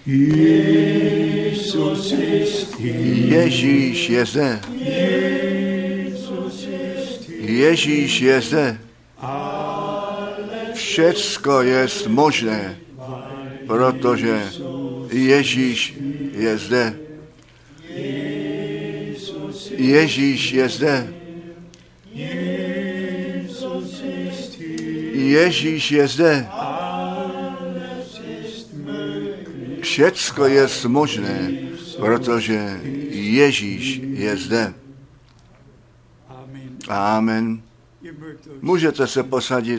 Ježíš je zde. Ježíš je zde. Všecko je možné, protože Ježíš je zde. Ježíš je zde. Ježíš je zde. Všecko je možné, protože Ježíš je zde. Amen. Můžete se posadit.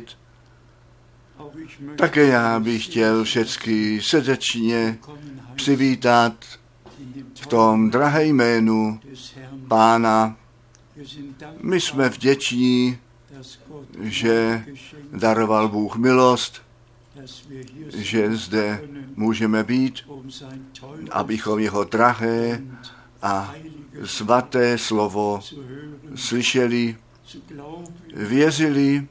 Také já bych chtěl všechny srdečně přivítat v tom drahé jménu Pána. My jsme vděční, že daroval Bůh milost, že zde můžeme být, abychom jeho drahé a svaté slovo slyšeli, věřili,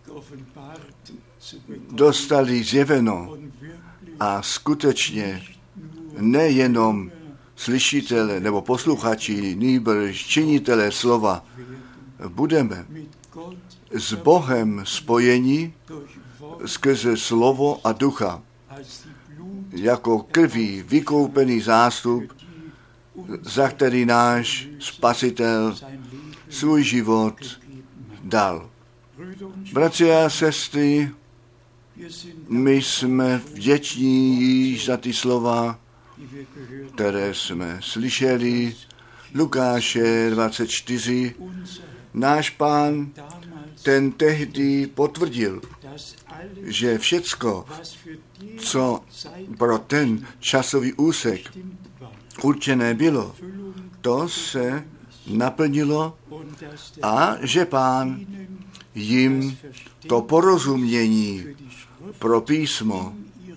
dostali zjeveno a skutečně nejenom slyšitele nebo posluchači, nýbrž činitele slova, budeme s Bohem spojeni skrze slovo a ducha, jako krví vykoupený zástup, za který náš Spasitel svůj život dal. Bratři a sestry, my jsme vděční již za ty slova, které jsme slyšeli. Lukáše 24. Náš Pán ten tehdy potvrdil, že všecko, co pro ten časový úsek určené bylo, to se naplnilo a že Pán jim to porozumění pro písmo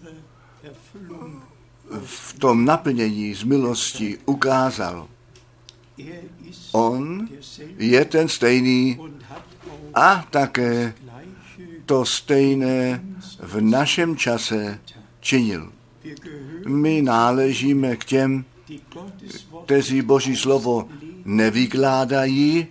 v tom naplnění z milosti ukázal. On je ten stejný a také to stejné v našem čase činil. My náležíme k těm, kteří Boží slovo nevykládají,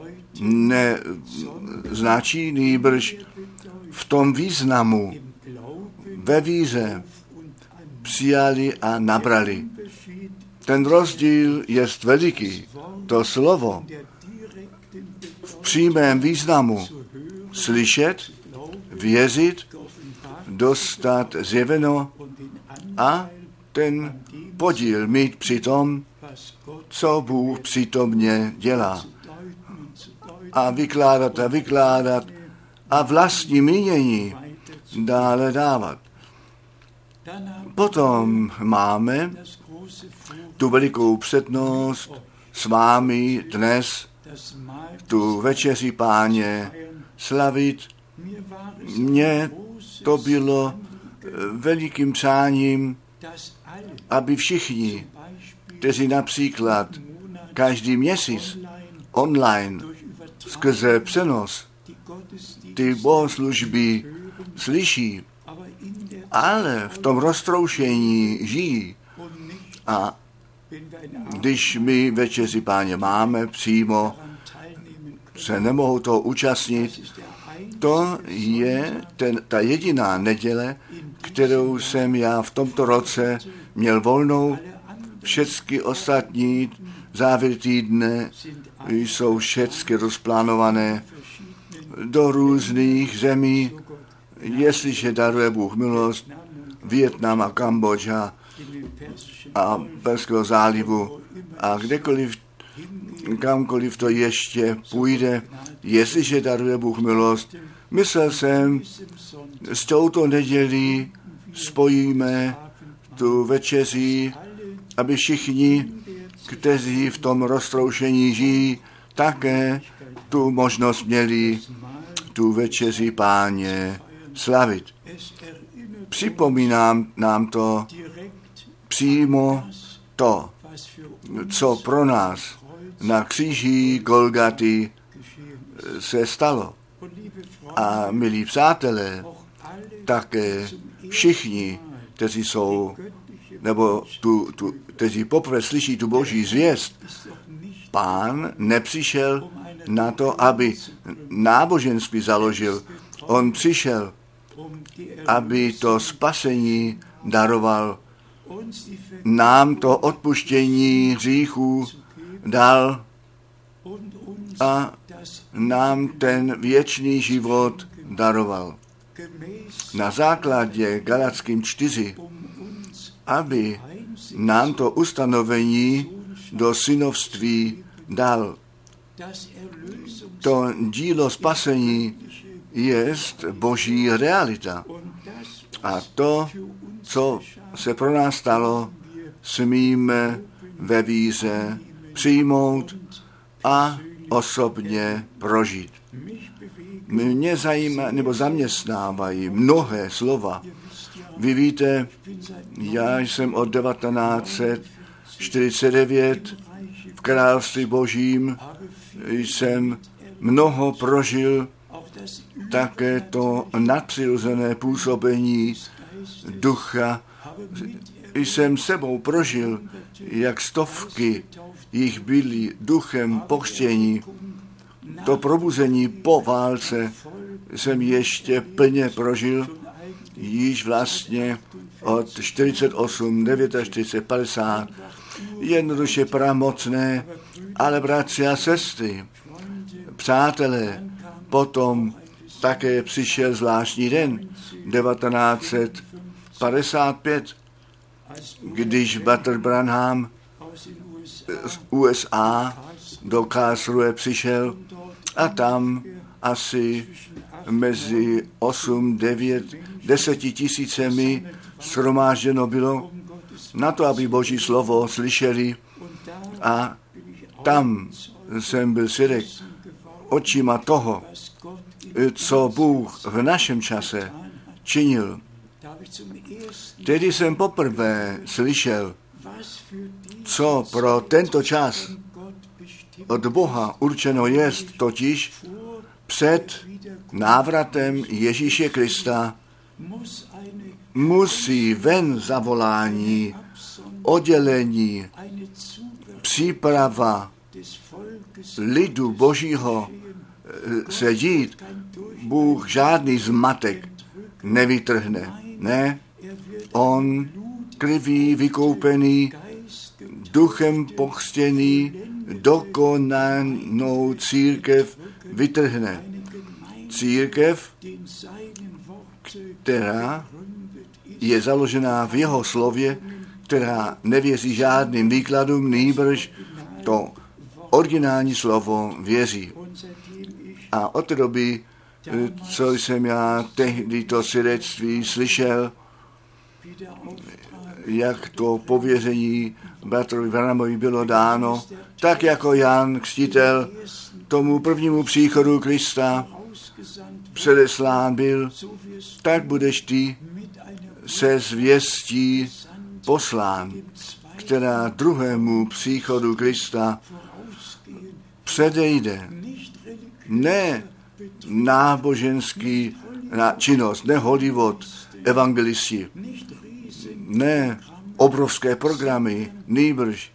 neznačí, nýbrž v tom významu, ve víře přijali a nabrali. Ten rozdíl je veliký. To slovo v přímém významu slyšet, věřit, dostat zjeveno a ten podíl mít při tom, co Bůh přítomně dělá. A vykládat a vlastní mínění dále dávat. Potom máme tu velikou přednost s vámi dnes tu večeři Páně slavit. Mně to bylo velikým přáním, aby všichni, kteří například každý měsíc online skrze přenos ty bohoslužby slyší, ale v tom roztroušení žijí. A když my večeři Páně máme přímo, se nemohou toho účastnit, to je ta jediná neděle, kterou jsem já v tomto roce měl volnou. Všechny ostatní závěr týdne jsou všechny rozplánované do různých zemí, jestliže daruje Bůh milost, Vietnam a Kambodža a Perského zálivu a kdekoliv, kamkoliv to ještě půjde, jestliže daruje Bůh milost. Myslel jsem, s touto nedělí spojíme tu večeři, aby všichni, kteří v tom roztroušení žijí, také tu možnost měli tu večeři Páně slavit. Připomínám nám to přímo to, co pro nás na kříži Golgaty se stalo. A milí přátelé, také všichni, kteří jsou nebo kteří poprvé slyší tu boží zvěst, Pán nepřišel na to, aby náboženství založil. On přišel, aby to spasení daroval. Nám to odpuštění hříchů dal a nám ten věčný život daroval. Na základě Galatským 4, aby nám to ustanovení do synovství dal. To dílo spasení jest boží realita. A to, co se pro nás stalo, smíme ve víře přijmout a osobně prožít. Mě zajímá, nebo zaměstnávají mnohé slova. Vy víte, já jsem od 1949 v království božím, jsem mnoho prožil, také to nadpřirozené působení ducha. Jsem sebou prožil, jak stovky jich byli duchem pokřtění. To probuzení po válce jsem ještě plně prožil, již vlastně od 48, 49, 50, jednoduše pramocné, ale bratři a sestry, přátelé, potom také přišel zvláštní den, 1955, když Bater Branham z USA do Karlsruhe přišel a tam asi mezi 8, 9, 10 tisícemi shromážděno bylo na to, aby Boží slovo slyšeli, a tam jsem byl svědek očima toho, co Bůh v našem čase činil. Tedy jsem poprvé slyšel, co pro tento čas od Boha určeno jest, totiž před návratem Ježíše Krista musí ven zavolání, oddělení, příprava lidu Božího se dít. Bůh žádný zmatek nevytrhne. Ne, on krví vykoupený, duchem pokřtěný, dokonanou církev vytrhne. Církev, která je založená v jeho slově, která nevěří žádným výkladům, nýbrž to originální slovo věří. A od té doby, co jsem já tehdy to svědectví slyšel, jak to pověření bratrovi Branhamovi bylo dáno, tak jako Jan Křtitel tomu prvnímu příchodu Krista předeslán byl, tak budeš ty se zvěstí poslán, která druhému příchodu Krista předejde. Ne náboženský činnost, ne Hollywood, evangelisti, ne obrovské programy, nýbrž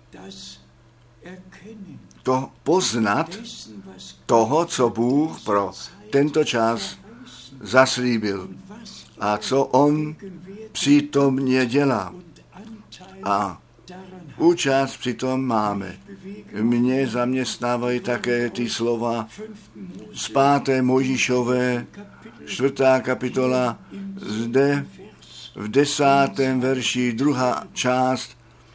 to poznat toho, co Bůh pro tento čas zaslíbil a co on přítomně dělá. A účast přitom máme. Mě zaměstnávají také ty slova z 5. Mojžíšové 4. kapitola, zde v 10. verši 2. část: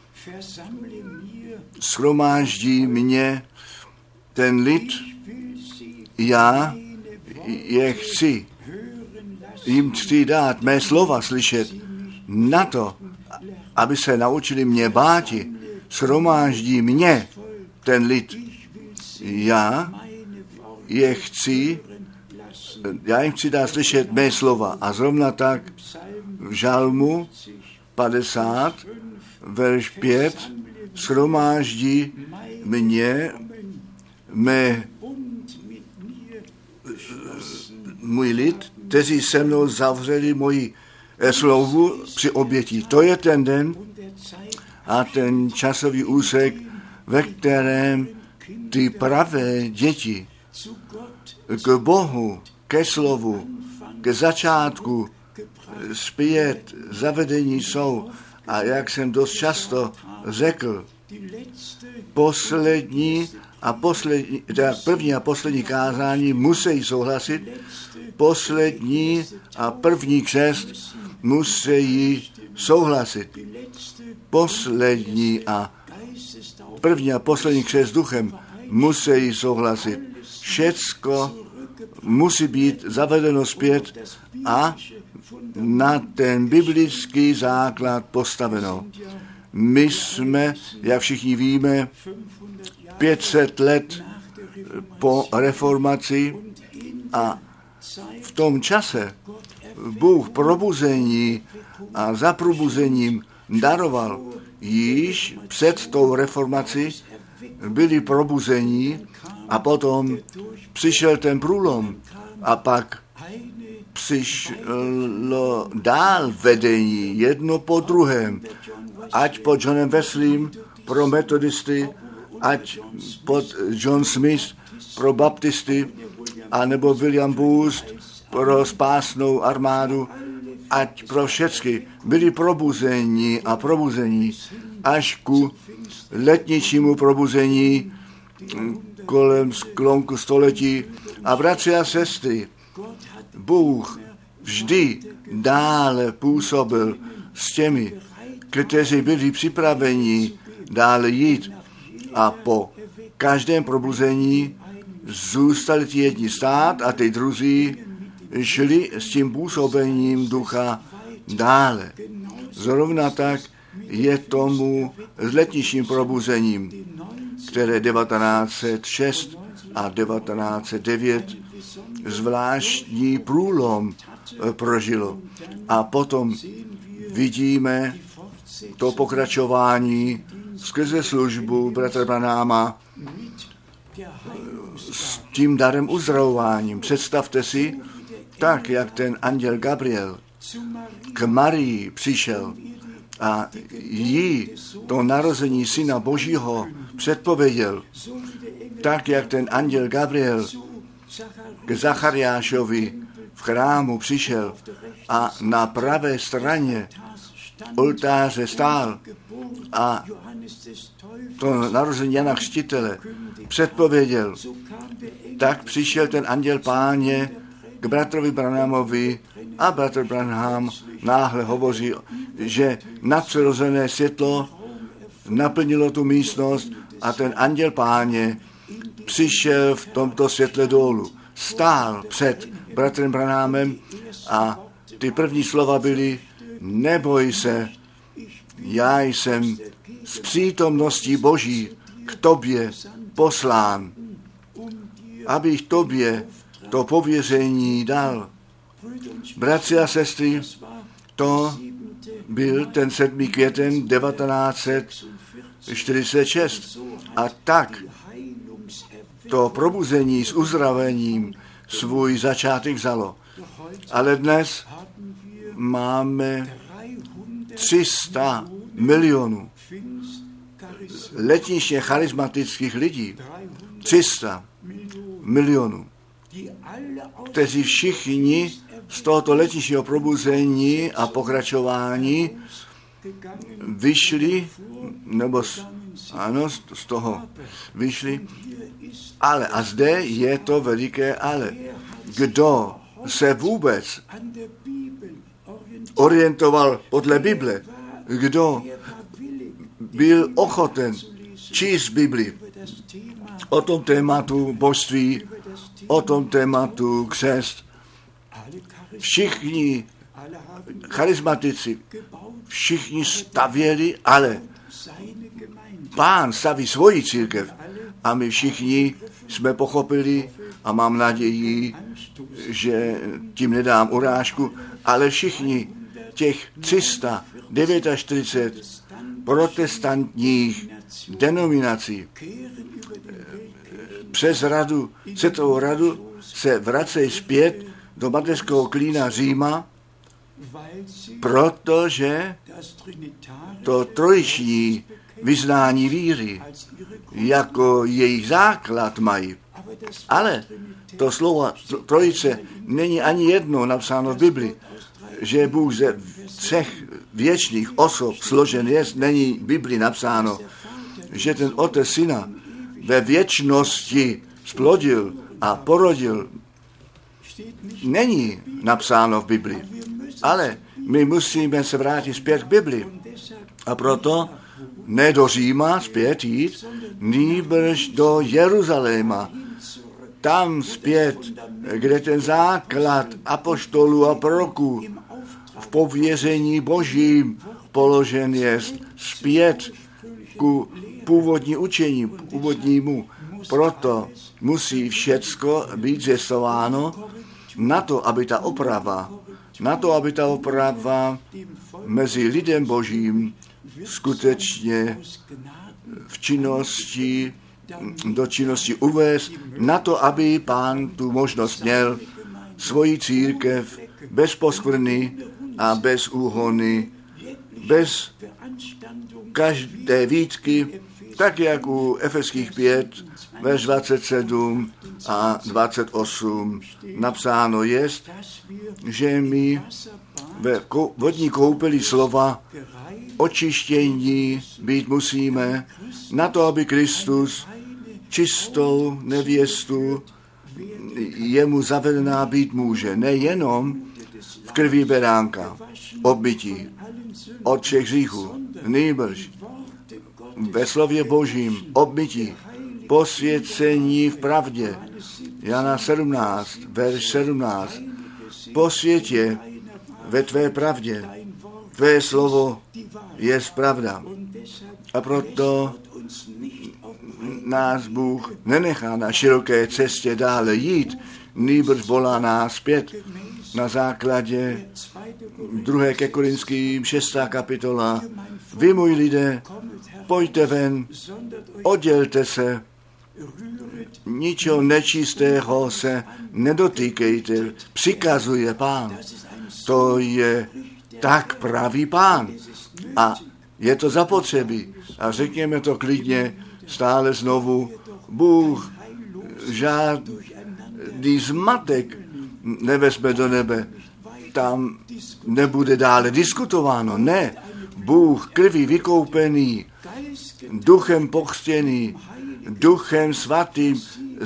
shromáždí mě ten lid, já je chci, jim chci dát mé slova slyšet, na to, aby se naučili mě báti. Shromáždí mě ten lid, já jim chci dát slyšet mé slova. A zrovna tak v Žalmu 50, verš 5, shromáždí mě můj lid, kteří se mnou zavřeli moji slovu při obětí. To je ten den a ten časový úsek, ve kterém ty pravé děti k Bohu, ke slovu, ke začátku zpět zavedení jsou. A jak jsem dost často řekl, první a poslední kázání musí souhlasit, poslední a první křest musí souhlasit. První a poslední křest duchem musí souhlasit. Všecko musí být zavedeno zpět a na ten biblický základ postaveno. My jsme, jak všichni víme, 500 let po reformaci a v tom čase Bůh probuzení a za probuzením daroval. Již před tou reformací byli probuzení a potom přišel ten průlom a pak přišlo dál vedení jedno po druhém, ať pod Johnem Wesleym pro metodisty, ať pod John Smith pro baptisty, anebo William Booth pro spásnou armádu, ať pro všechny byli probuzení a probuzení až ku letničímu probuzení kolem sklonku století. A bratři a sestry, Bůh vždy dále působil s těmi, kteří byli připraveni dále jít a po každém probuzení zůstali ti jedni stát a ty druzí šli s tím působením ducha dále. Zrovna tak je tomu s letničním probuzením, které 1906 a 1909 zvláštní průlom prožilo. A potom vidíme to pokračování skrze službu bratra Branhama s tím darem uzdravováním. Představte si, tak jak ten anděl Gabriel k Marii přišel a jí to narození Syna Božího předpověděl, tak jak ten anděl Gabriel k Zachariášovi v chrámu přišel a na pravé straně oltáře stál a to narození Jana Křtitele předpověděl, tak přišel ten anděl Páně k bratrovi Branhamovi a bratr Branham náhle hovoří, že nadpřirozené světlo naplnilo tu místnost a ten anděl Páně přišel v tomto světle dolů. Stál před bratrem Branhamem a ty první slova byly: neboj se, já jsem z přítomností Boží k tobě poslán, abych tobě to pověření dal. Bratři a sestry, to byl ten 7. květen 1946 a tak to probuzení s uzdravením svůj začátek vzalo. Ale dnes máme 300 milionů letničně charismatických lidí. 300 milionů, kteří všichni z tohoto letničního probuzení a pokračování vyšli, nebo z toho vyšli, ale, a zde je to veliké ale, kdo se vůbec orientoval podle Bible, kdo byl ochoten číst Bibli o tom tématu božství, o tom tématu křest. Všichni charismatici, všichni stavěli, ale Pán staví svoji církev a my všichni jsme pochopili a mám naději, že tím nedám urážku, ale všichni těch 349 protestantních denominací přes radu, světovou radu se vracejí zpět do mateřského klína Říma protože to trojiční vyznání víry jako jejich základ mají. Ale to slovo trojice není ani jedno napsáno v Bibli, že Bůh ze 3 věčných osob složen je, není v Bibli napsáno, že ten Otec Syna ve věčnosti splodil a porodil. Není napsáno v Bibli. Ale my musíme se vrátit zpět k Bibli. A proto ne do Říma zpět jít, nýbrž do Jeruzaléma. Tam zpět, kde ten základ apoštolů a proroků v pověření Božím položen je, zpět ku původní učení, původnímu. Proto musí všecko být zjistováno na to, aby ta oprava mezi lidem Božím skutečně do činnosti uvést, na to, aby Pán tu možnost měl svoji církev bez poskvrny a bez úhony, bez každé výtky, tak jak u Efeských 5, verš 27 a 28 napsáno jest, že my ve vodní koupeli slova očištění být musíme na to, aby Kristus čistou nevěstu jemu zavedená být může. Nejenom v krvi beránka, obmytí od všech hříchů, nýbrž ve slově Božím obmytí, posvěcení v pravdě. Jana 17, verš 17. Posvětě ve tvé pravdě. Tvé slovo je pravda. A proto nás Bůh nenechá na široké cestě dále jít, nýbrž volá nás zpět na základě 2. ke Korinským 6. kapitola. Vy, můj lidé, pojďte ven, oddělte se, ničeho nečistého se nedotýkejte, přikazuje Pán. To je tak pravý Pán. A je to zapotřebí. A řekněme to klidně stále znovu. Bůh žádný zmatek nevezme do nebe. Tam nebude dále diskutováno. Ne. Bůh krví vykoupený, duchem pokřtěný, duchem svatým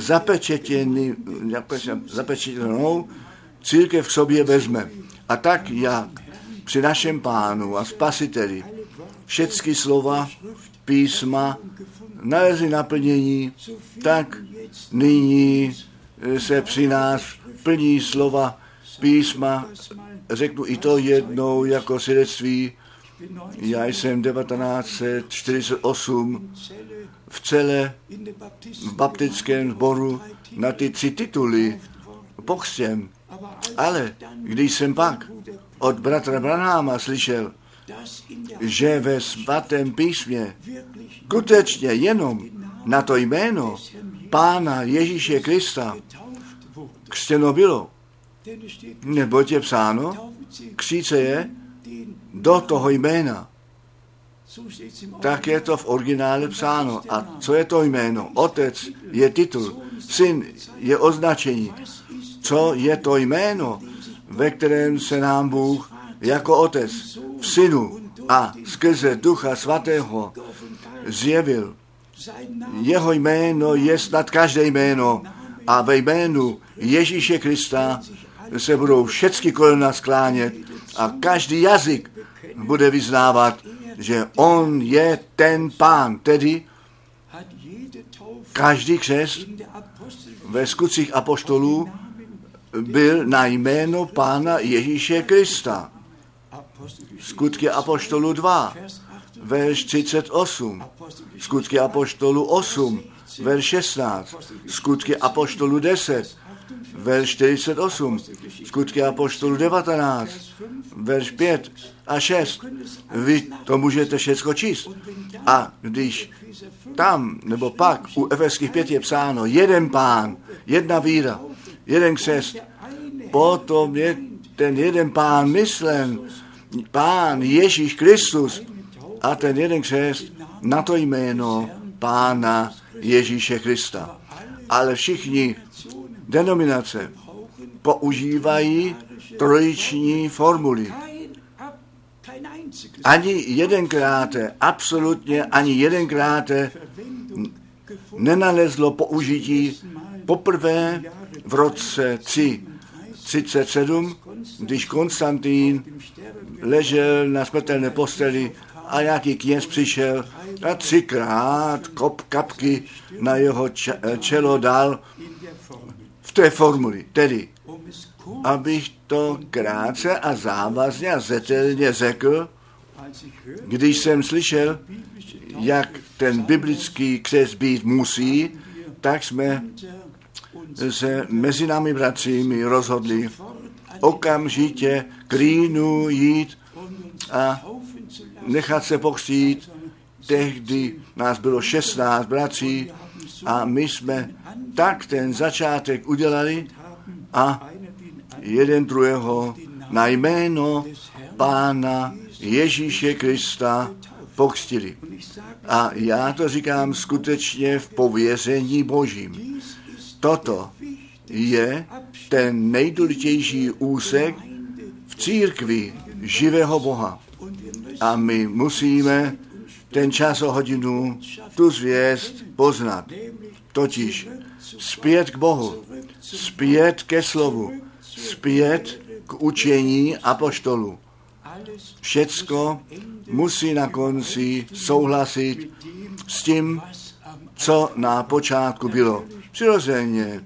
zapečetěnou církev k sobě vezme. A tak jak při našem Pánu a Spasiteli všechny slova písma nalezly naplnění, tak nyní se při nás plní slova písma. Řeknu i to jednou jako svědectví. Já jsem 1948 v Celle v baptickém sboru na ty 3 tituly pokřtěn. Ale když jsem pak od bratra Branhama slyšel, že ve svatém písmě skutečně jenom na to jméno Pána Ježíše Krista křtěno bylo, neboť je psáno, kříce je do toho jména. Tak je to v originále psáno. A co je to jméno? Otec je titul, syn je označení. Co je to jméno, ve kterém se nám Bůh jako otec v synu a skrze Ducha Svatého zjevil. Jeho jméno je nad každé jméno a ve jménu Ježíše Krista se budou všechny kolena sklánět a každý jazyk bude vyznávat, že on je ten Pán. Tedy každý křest ve skutcích apoštolů byl na jméno Pána Ježíše Krista. Skutky apoštolů 2, verš 38. Skutky apoštolů 8, verš 16. Skutky apoštolů 10, verš 48. Skutky apoštolů 19, verš 5 a 6. Vy to můžete všechno číst. A když tam, nebo pak u Efeských 5 je psáno jeden Pán, jedna víra, jeden křest, potom je ten jeden Pán myslen, Pán Ježíš Kristus a ten jeden křest na to jméno Pána Ježíše Krista. Ale všichni denominace používají trojiční formuly. Ani jedenkrát, absolutně ani jedenkrát nenalezlo použití poprvé v roce 37, když Konstantín ležel na smrtelné posteli a nějaký kněz přišel a 3krát kapky na jeho čelo dal v té formuli. Tedy, abych to krátce a závazně a zetelně řekl, když jsem slyšel, jak ten biblický křest být musí, tak jsme se mezi námi bratřími rozhodli okamžitě k Rýnu jít a nechat se pokřtít. Tehdy nás bylo 16 bratří a my jsme tak ten začátek udělali a jeden druhého na jméno Pána Ježíše Krista pokřtili. A já to říkám skutečně v pověření Božím. Toto je ten nejdůležitější úsek v církvi živého Boha. A my musíme ten čas a hodinu, tu zvěst poznat. Totiž zpět k Bohu, zpět ke slovu, zpět k učení apoštolů. Všecko musí na konci souhlasit s tím, co na počátku bylo. Přirozeně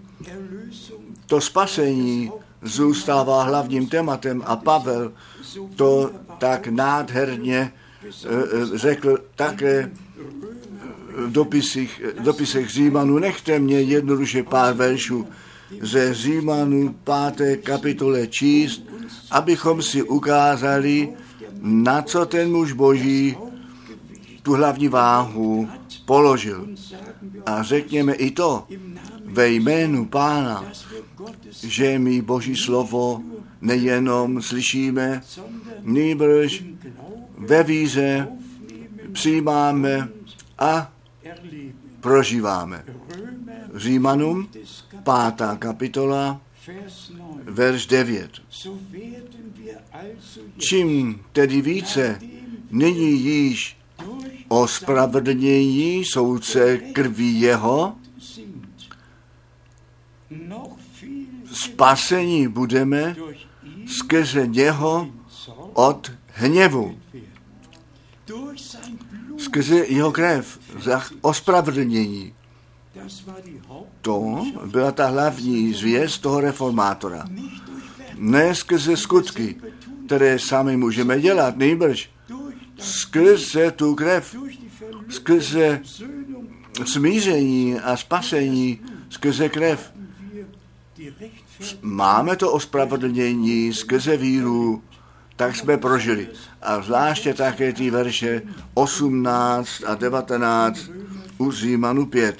to spasení zůstává hlavním tématem a Pavel to tak nádherně řekl také v dopisech Římanů. Nechte mě jednoduše pár veršů ze Římanů 5. kapitole číst, abychom si ukázali, na co ten muž Boží tu hlavní váhu položil. A řekněme i to ve jménu Pána, že my Boží slovo nejenom slyšíme, nýbrž ve víře přijímáme a prožíváme. Římanům 5. kapitola, verš 9. Čím tedy více nyní již ospravedlnění soudce krví jeho, spasení budeme skrze něho od hněvu. Skrze jeho krev za ospravedlnění. To byla ta hlavní zvěst toho reformátora. Ne skrze skutky, které sami můžeme dělat, nejbrž skrze tu krev, skrze smíření a spasení, skrze krev. Máme to ospravedlnění skrze víru, tak jsme prožili. A zvláště také ty verše 18 a 19 u Římanů 5.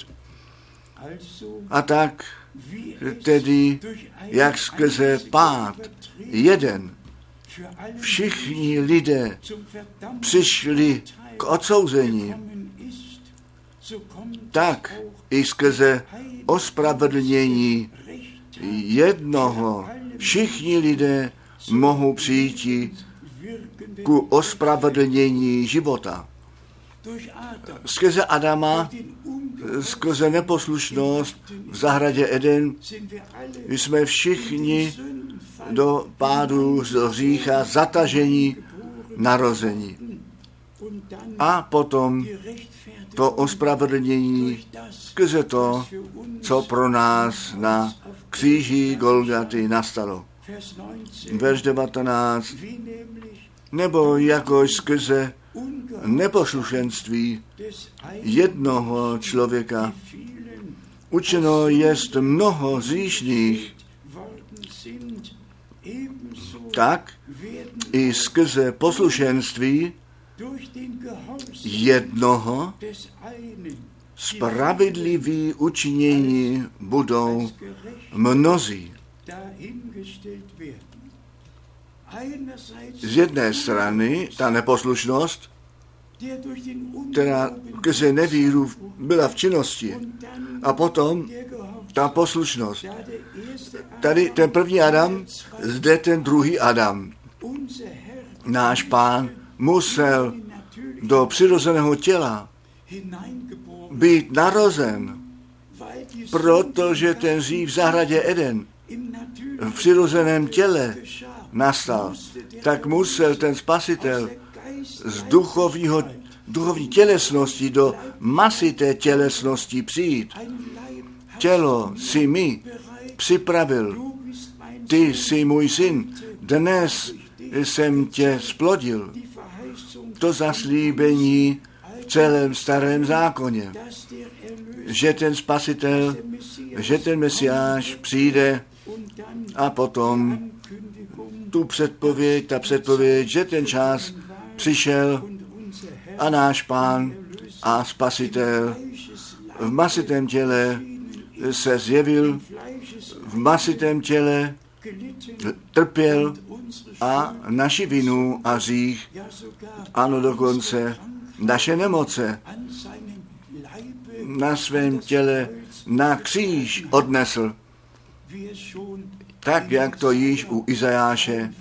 A tak tedy, jak skrze pád jeden všichni lidé přišli k odsouzení, tak i skrze ospravedlnění jednoho všichni lidé mohou přijít ku ospravedlnění života. Skrze Adama, skrze neposlušnost v zahradě Eden jsme všichni do pádu z hřícha zatažení, narození. A potom to ospravedlnění skrze to, co pro nás na kříži Golgaty nastalo. Verš 19. Nebo jakož skrze neposlušenství jednoho člověka učeno jest mnoho hříšných, tak i skrze poslušenství jednoho spravedliví učinění budou mnozí. Z jedné strany ta neposlušnost, která skrze nevíru byla v činnosti, a potom ta poslušnost. Tady ten první Adam, zde ten druhý Adam. Náš Pán musel do přirozeného těla být narozen, protože ten hřích v zahradě Eden v přirozeném těle nastal, tak musel ten Spasitel z duchovní tělesnosti do masité tělesnosti přijít. Tělo si mi připravil. Ty jsi můj syn. Dnes jsem tě splodil. To zaslíbení v celém starém zákoně, že ten Spasitel, že ten Mesiáš přijde, a potom ta předpověď, že ten čas přišel a náš Pán a Spasitel v masitém těle se zjevil, v masitém těle trpěl a naši vinu a hřích, ano dokonce naše nemoce na svém těle na kříž odnesl. Tak, jak to již u Izajáše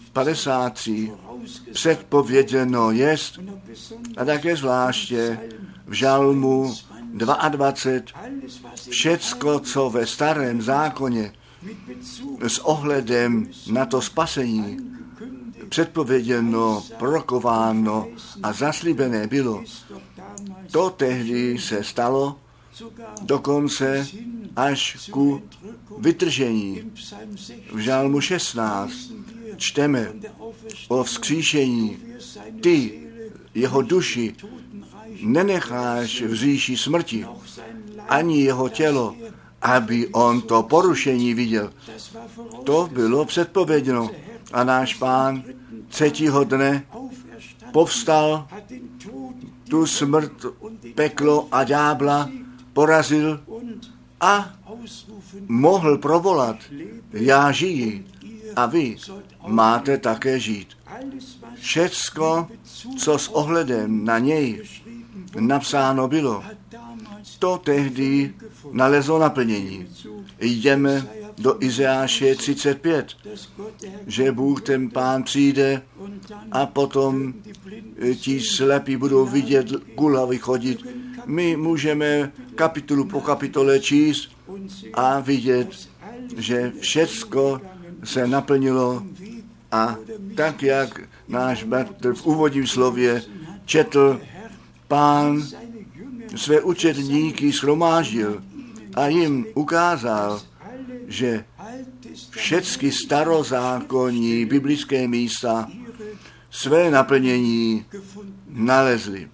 53 předpověděno jest, a také zvláště v Žalmu 22, všecko, co ve starém zákoně s ohledem na to spasení předpověděno, prorokováno a zaslíbené bylo, to tehdy se stalo, dokonce až ku vytržení. V Žalmu 16 čteme o vzkříšení. Ty, jeho duši, nenecháš v říši smrti, ani jeho tělo, aby on to porušení viděl. To bylo předpověděno. A náš Pán třetího dne povstal, tu smrt, peklo a ďábla porazil a mohl provolat: já žiji a vy máte také žít. Všecko, co s ohledem na něj napsáno bylo, to tehdy nalezlo naplnění. Jdeme do Izajáše 35, že Bůh ten Pán přijde a potom ti slepí budou vidět, kulavy chodit. My můžeme kapitolu po kapitole číst a vidět, že všecko se naplnilo, a tak, jak náš bratr v úvodním slově četl, Pán své učedníky shromáždil a jim ukázal, že všechny starozákonní biblické místa své naplnění nalezly.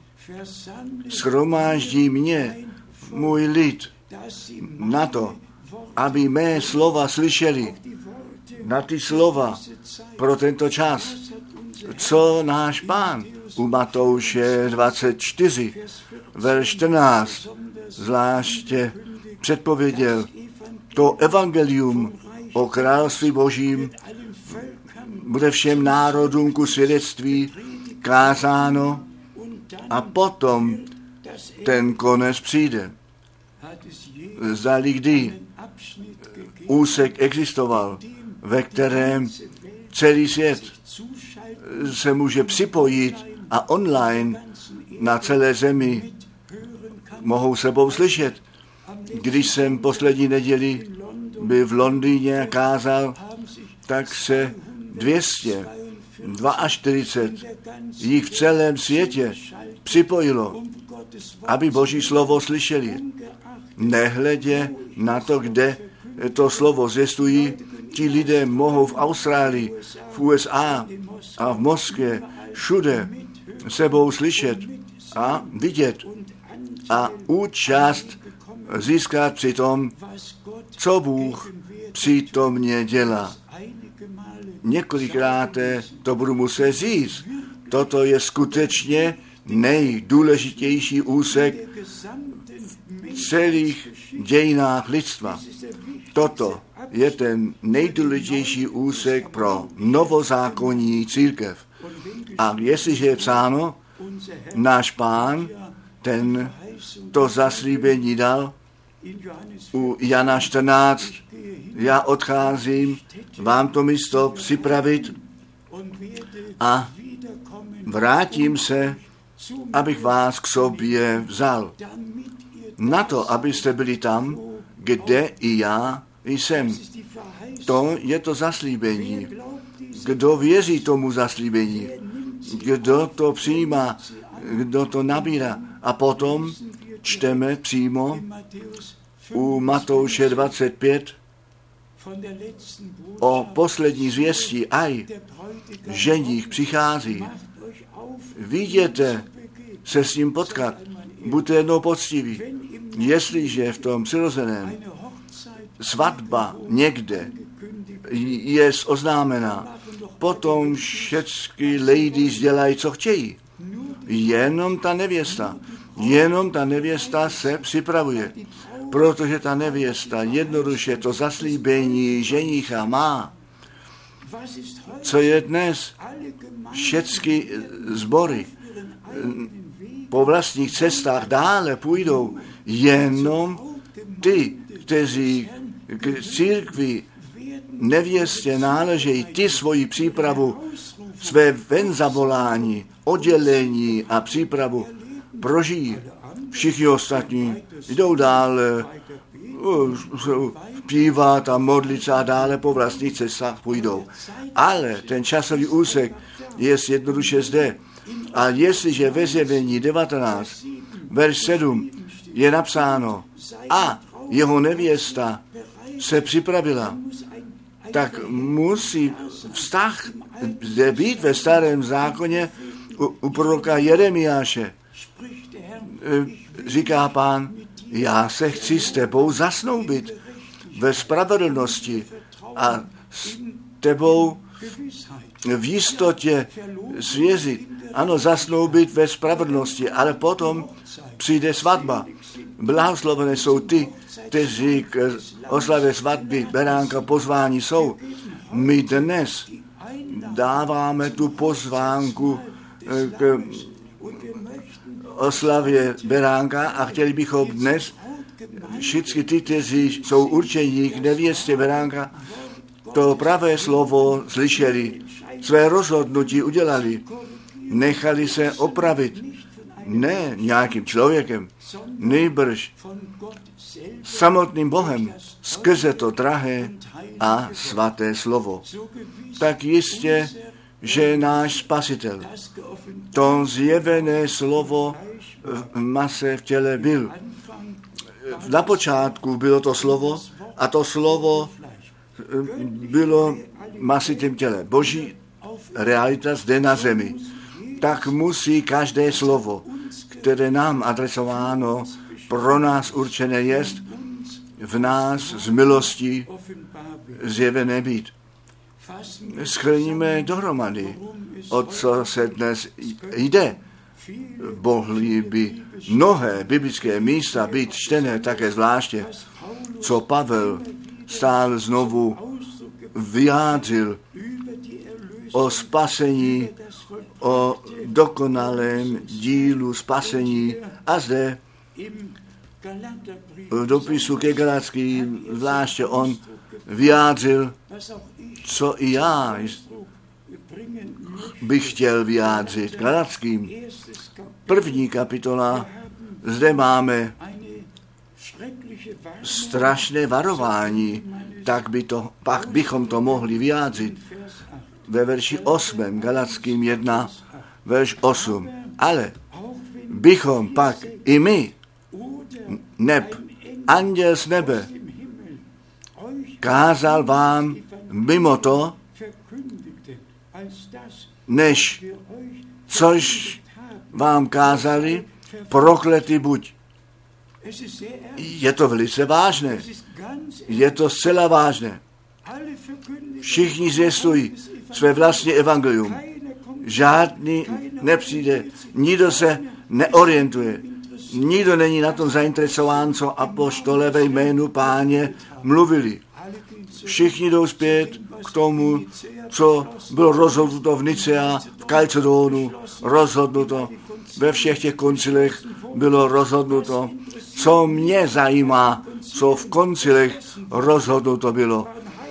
Shromáždí mě, můj lid, na to, aby mé slova slyšeli, na ty slova pro tento čas, co náš Pán u Matouše 24, verš 14, zvláště předpověděl. To evangelium o království Božím bude všem národům ku svědectví kázáno a potom ten konec přijde. Zdali kdy úsek existoval, ve kterém celý svět se může připojit a online na celé zemi mohou sebou slyšet. Když jsem poslední neděli byl v Londýně a kázal, tak se 242 jich v celém světě připojilo, aby Boží slovo slyšeli. Nehledě na to, kde to slovo zvěstují, ti lidé mohou v Austrálii, v USA a v Moskvě všude sebou slyšet a vidět a účast získat při tom, co Bůh přítomně dělá. Několikrát to budu muset říct. Toto je skutečně nejdůležitější úsek celých dějinách lidstva. Toto je ten nejdůležitější úsek pro novozákonní církev. A jestliže je psáno, náš Pán, ten to zaslíbení dal u Jana 14, já odcházím vám to místo připravit a vrátím se, abych vás k sobě vzal. Na to, abyste byli tam, kde i já jsem. To je to zaslíbení. Kdo věří tomu zaslíbení? Kdo to přijímá? Kdo to nabírá? A potom čteme přímo u Matouše 25 o poslední zvěstí. Aj, ženích přichází. Viděte se s ním potkat. Buďte jednou poctiví. Jestliže v tom přirozeném svatba někde je oznámená, potom všechny ladies dělají, co chtějí. Jenom ta nevěsta se připravuje, protože ta nevěsta jednoduše to zaslíbení ženicha má. Co je dnes? Všechny sbory po vlastních cestách dále půjdou, jenom ty, kteří k církvi nevěstě náležejí, ty svoji přípravu, své venzavolání, oddělení a přípravu prožijí. Všichni ostatní jdou dále zpívat a modlit se a dále po vlastních cestách půjdou. Ale ten časový úsek je jednoduše zde. A jestliže ve Zjevení 19, verš 7 je napsáno a jeho nevěsta se připravila, tak musí vztah zde být ve starém zákoně u proroka Jeremiáše. Říká Pán, já se chci s tebou zasnoubit ve spravedlnosti a s tebou v jistotě svěřit. Ano, zasnoubit ve spravedlnosti, ale potom přijde svatba. Blahoslovené jsou ty, kteří k oslavě svatby beránka pozvání jsou. My dnes dáváme tu pozvánku k oslavě beránka a chtěli bychom dnes všichni ty, kteří jsou určení k nevěstě beránka, to pravé slovo slyšeli, své rozhodnutí udělali, nechali se opravit, ne nějakým člověkem, nejbrž samotným Bohem, skrze to drahé a svaté slovo. Tak jistě, že náš Spasitel, to zjevené slovo v mase v těle byl. Na počátku bylo to slovo a to slovo bylo masitým těle. Boží realita zde na zemi. Tak musí každé slovo, které nám adresováno, pro nás určené jest, v nás z milostí zjevené být. Shrníme dohromady, o co se dnes jde. Mohly by mnohé biblické místa být čtené také zvláště, co Pavel stále znovu vyjádřil o spasení, o dokonalém dílu spasení a zde v dopisu ke Galatským zvláště on vyjádřil, co i já bych chtěl vyjádřit. Galatským 1. kapitola, zde máme strašné varování, pak bychom to mohli vyjádřit ve verši 8, Galatským 1, verš 8. Ale bychom pak i my, neb anděl z nebe, kázal vám mimo to, než což vám kázali, prokletý buď. Je to velice vážné. Je to zcela vážné. Všichni zvěstují své vlastní evangelium. Žádný nepřijde, nikdo se neorientuje. Nikdo není na tom zainteresován, co apoštole ve jménu Páně mluvili. Všichni jdou zpět k tomu, co bylo rozhodnuto v Nicea, v Kalcedónu, rozhodnuto. Ve všech těch koncilech bylo rozhodnuto. Co mě zajímá, co v koncilech rozhodnuto bylo.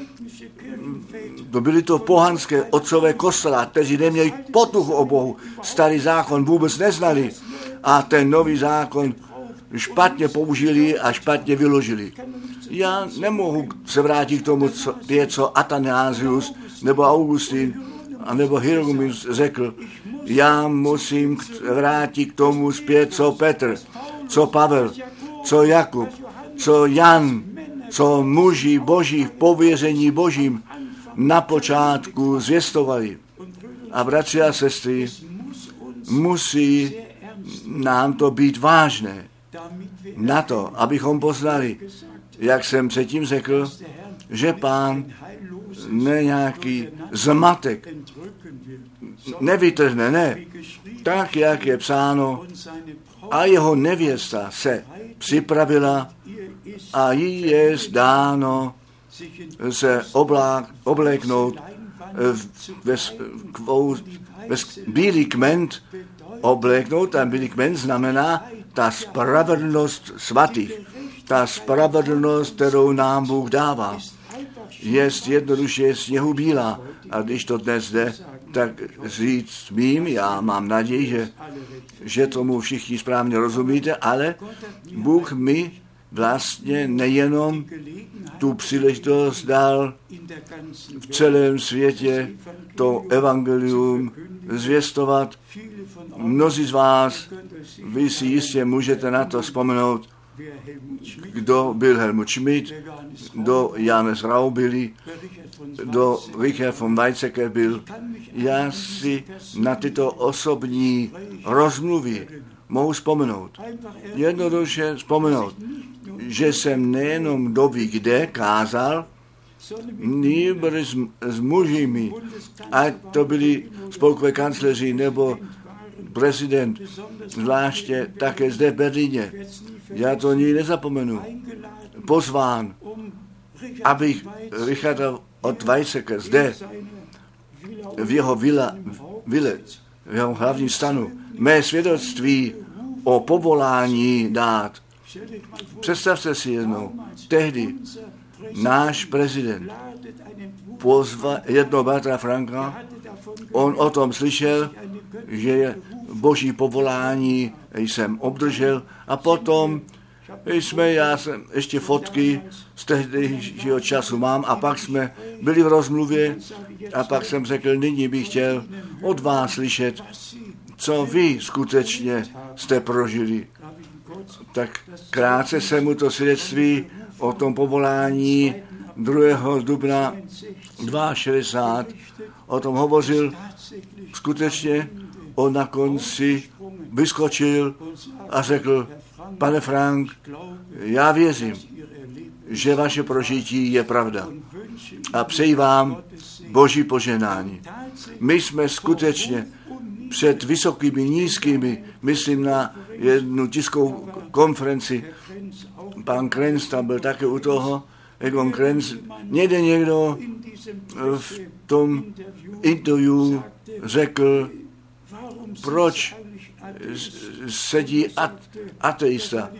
Byly to pohanské otcové kostela, kteří neměli potuchu o Bohu. Starý zákon vůbec neznali a ten nový zákon špatně použili a špatně vyložili. Já nemohu se vrátit k tomu, co Athanasius nebo Augustín a nebo Hieronymus řekl. Já musím vrátit k tomu zpět, co Petr, co Pavel, co Jakub, co Jan, co muži boží v pověření božím na počátku zvěstovali. A bratři a sestry, musí nám to být vážné na to, abychom poznali, jak jsem předtím řekl, že Pán nějaký zmatek nevytrhne, ne. Tak, jak je psáno, a jeho nevěsta se připravila a jí je dáno se obléknout ve bílý kment, obléknout, a bílý kment znamená ta spravedlnost svatých, ta spravedlnost, kterou nám Bůh dává. Je jednoduše sněhu bílá. A když to dnes jde, tak říct mým, já mám naději, že tomu všichni správně rozumíte, ale Bůh mi vlastně nejenom tu příležitost dal v celém světě to evangelium zvěstovat. Mnozí z vás, vy si jistě můžete na to vzpomenout, kdo byl Helmut Schmidt, kdo Johannes Rau byli, kdo Richard von Weizsäcker byl. Já si na tyto osobní rozmluvy mohu vzpomenout. Jednoduše vzpomenout, že jsem nejenom doby kde kázal, nýbrž s mužimi, ať to byli spolkové kancleři nebo prezident, zvláště také zde v Berlíně. Já to nikdy nezapomenu. Pozván, abych Richarda od Weizsäcker zde v jeho vile, v jeho hlavním stanu, mé svědectví o povolání dát. Představte si jednou, tehdy náš prezident pozval jednoho bratra Franka, on o tom slyšel, že boží povolání jsem obdržel a potom já jsem ještě fotky z tehdejšího času mám a pak jsme byli v rozmluvě a pak jsem řekl, nyní bych chtěl od vás slyšet, co vy skutečně jste prožili. Tak krátce se mu to svědectví o tom povolání 2. dubna 62 o tom hovořil. Skutečně on na konci vyskočil a řekl, pane Frank, já věřím, že vaše prožití je pravda. A přeji vám boží požehnání. My jsme skutečně před vysokými, nízkými, myslím na jednu tiskovou konferenci, pan Krenz tam byl také u toho, Egon Krenz, někdo v tom interview řekl, proč sedí ateista.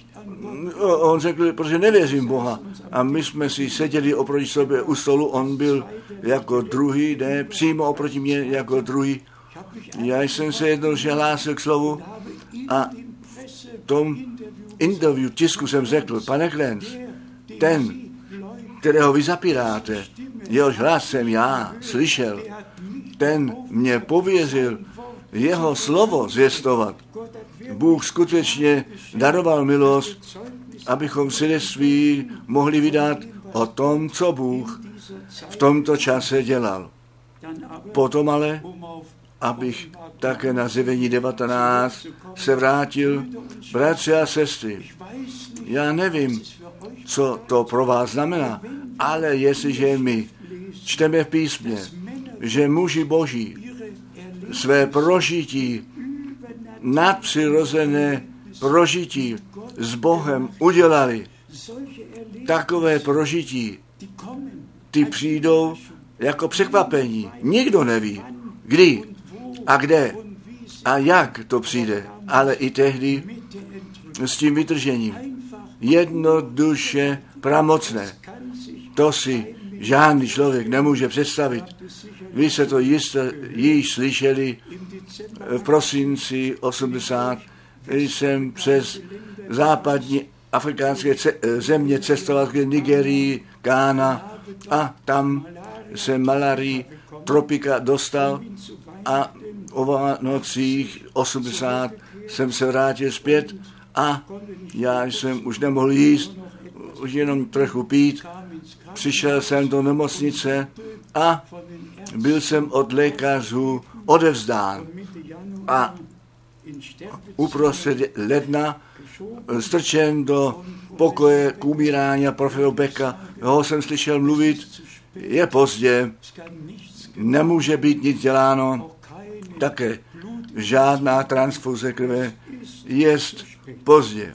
On řekl, protože nevěřím Boha. A my jsme si seděli oproti sobě u stolu, on byl jako druhý, ne, přímo oproti mě jako druhý. Já jsem se jednou hlásil k slovu a v tom interview tisku jsem řekl, pane Klenz, ten, kterého vy zapíráte, jehož hlas jsem já slyšel, ten mě pověřil jeho slovo zvěstovat. Bůh skutečně daroval milost, abychom svědectví mohli vydat o tom, co Bůh v tomto čase dělal. Potom ale, abych také na Zjevení 19 se vrátil, bratři a sestry, já nevím, co to pro vás znamená, ale jestliže my čteme v písmě, že muži boží své prožití nadpřirozené prožití s Bohem udělali. Takové prožití, ty přijdou jako překvapení. Nikdo neví, kdy a kde a jak to přijde, ale i tehdy s tím vytržením. Jednoduše pramocné. To si žádný člověk nemůže představit. Vy se to již slyšeli v prosinci 80, když jsem přes západní afrikánské země cestoval k Nigerii, Ghana a tam se malarii tropika dostal a o Vánocích 80 jsem se vrátil zpět a já jsem už nemohl jíst, už jenom trochu pít. Přišel jsem do nemocnice a byl jsem od lékařů odevzdán. A uprostřed ledna strčen do pokoje k umírání profesora Becka. Ho jsem slyšel mluvit, je pozdě, nemůže být nic děláno, také žádná transfuze krve, jest pozdě.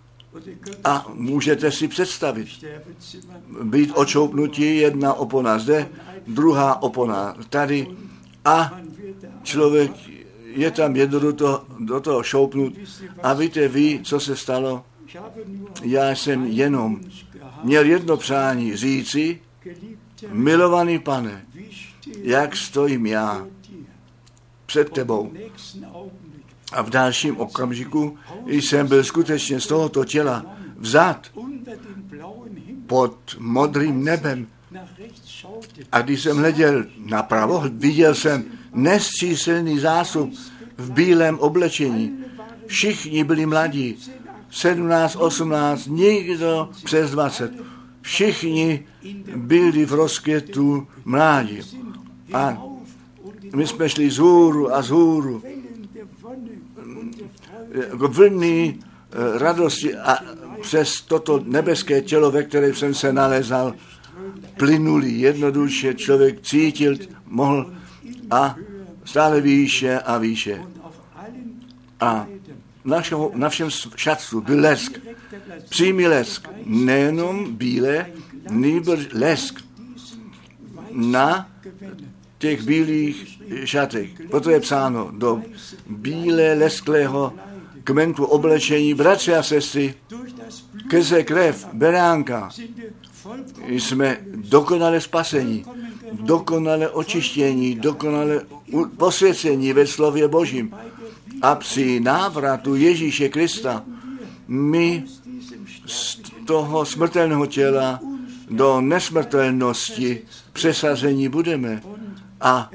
A můžete si představit, být očoupnutí, jedna opona zde, druhá opona tady a člověk je tam jedno do toho šoupnut a víte vy, co se stalo? Já jsem jenom měl jedno přání říci, milovaný Pane, jak stojím já před tebou. A v dalším okamžiku jsem byl skutečně z tohoto těla vzat pod modrým nebem. A když jsem hleděl napravo, viděl jsem nesčíselný zástup v bílém oblečení. Všichni byli mladí, 17, 18, nikdo přes 20. Všichni byli v rozkvětu mládí. A my jsme šli z hůru a z hůru. Vlny radosti a přes toto nebeské tělo, ve kterém jsem se nalezal, plynuli jednoduše, člověk cítil, mohl a stále výše a výše. A na všem šatstvu byl lesk, přímý lesk, nejenom bílé, nýbrž lesk na těch bílých šatech. Proto je psáno do bílé lesklého kmentu oblečení, bratři a sestry, skrze krev beránka jsme dokonale spasení, dokonale očištění, dokonale posvěcení ve slově Božím. A při návratu Ježíše Krista my z toho smrtelného těla do nesmrtelnosti přesazení budeme. A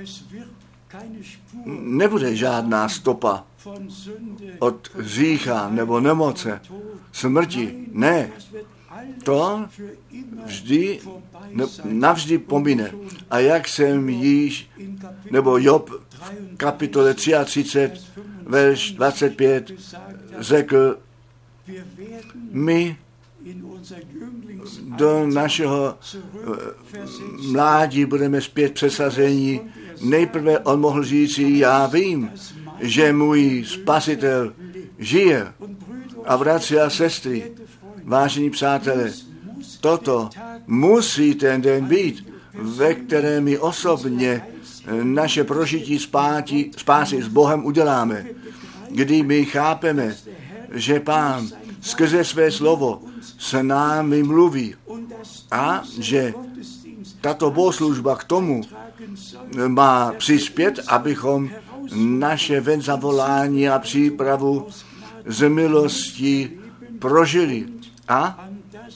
nebude žádná stopa od hřícha nebo nemoce, smrti. Ne, to vždy, navždy pomine. A jak jsem již, nebo Job v kapitole 33, verš 25 řekl, my do našeho mládí budeme zpět přesazení. Nejprve on mohl říci, já vím, že můj spasitel žije. A bratři a sestry, vážení přátelé, toto musí ten den být, ve kterém my osobně naše prožití spásy s Bohem uděláme. Kdy my chápeme, že Pán skrze své slovo s námi mluví a že tato bohoslužba k tomu má přispět, abychom naše venzavolání a přípravu z milosti prožili a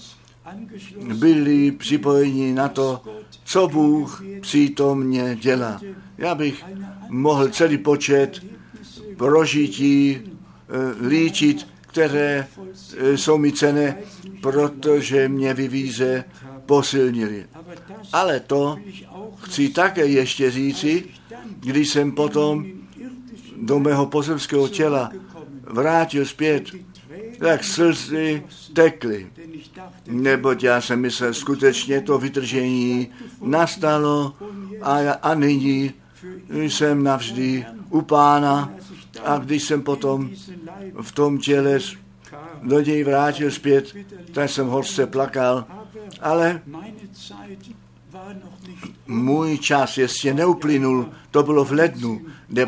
byli připojeni na to, co Bůh přítomně dělá. Já bych mohl celý počet prožití líčit, které jsou mi cenné, protože mě vyvíze posilnili. Ale to chci také ještě říci, když jsem potom do mého pozemského těla vrátil zpět, tak slzy tekly. Neboť já jsem myslel, skutečně to vytržení nastalo a nyní jsem navždy u Pána A když jsem potom v tom těle do něj vrátil zpět, tak jsem hořce plakal, ale můj čas ještě neuplynul, to bylo v lednu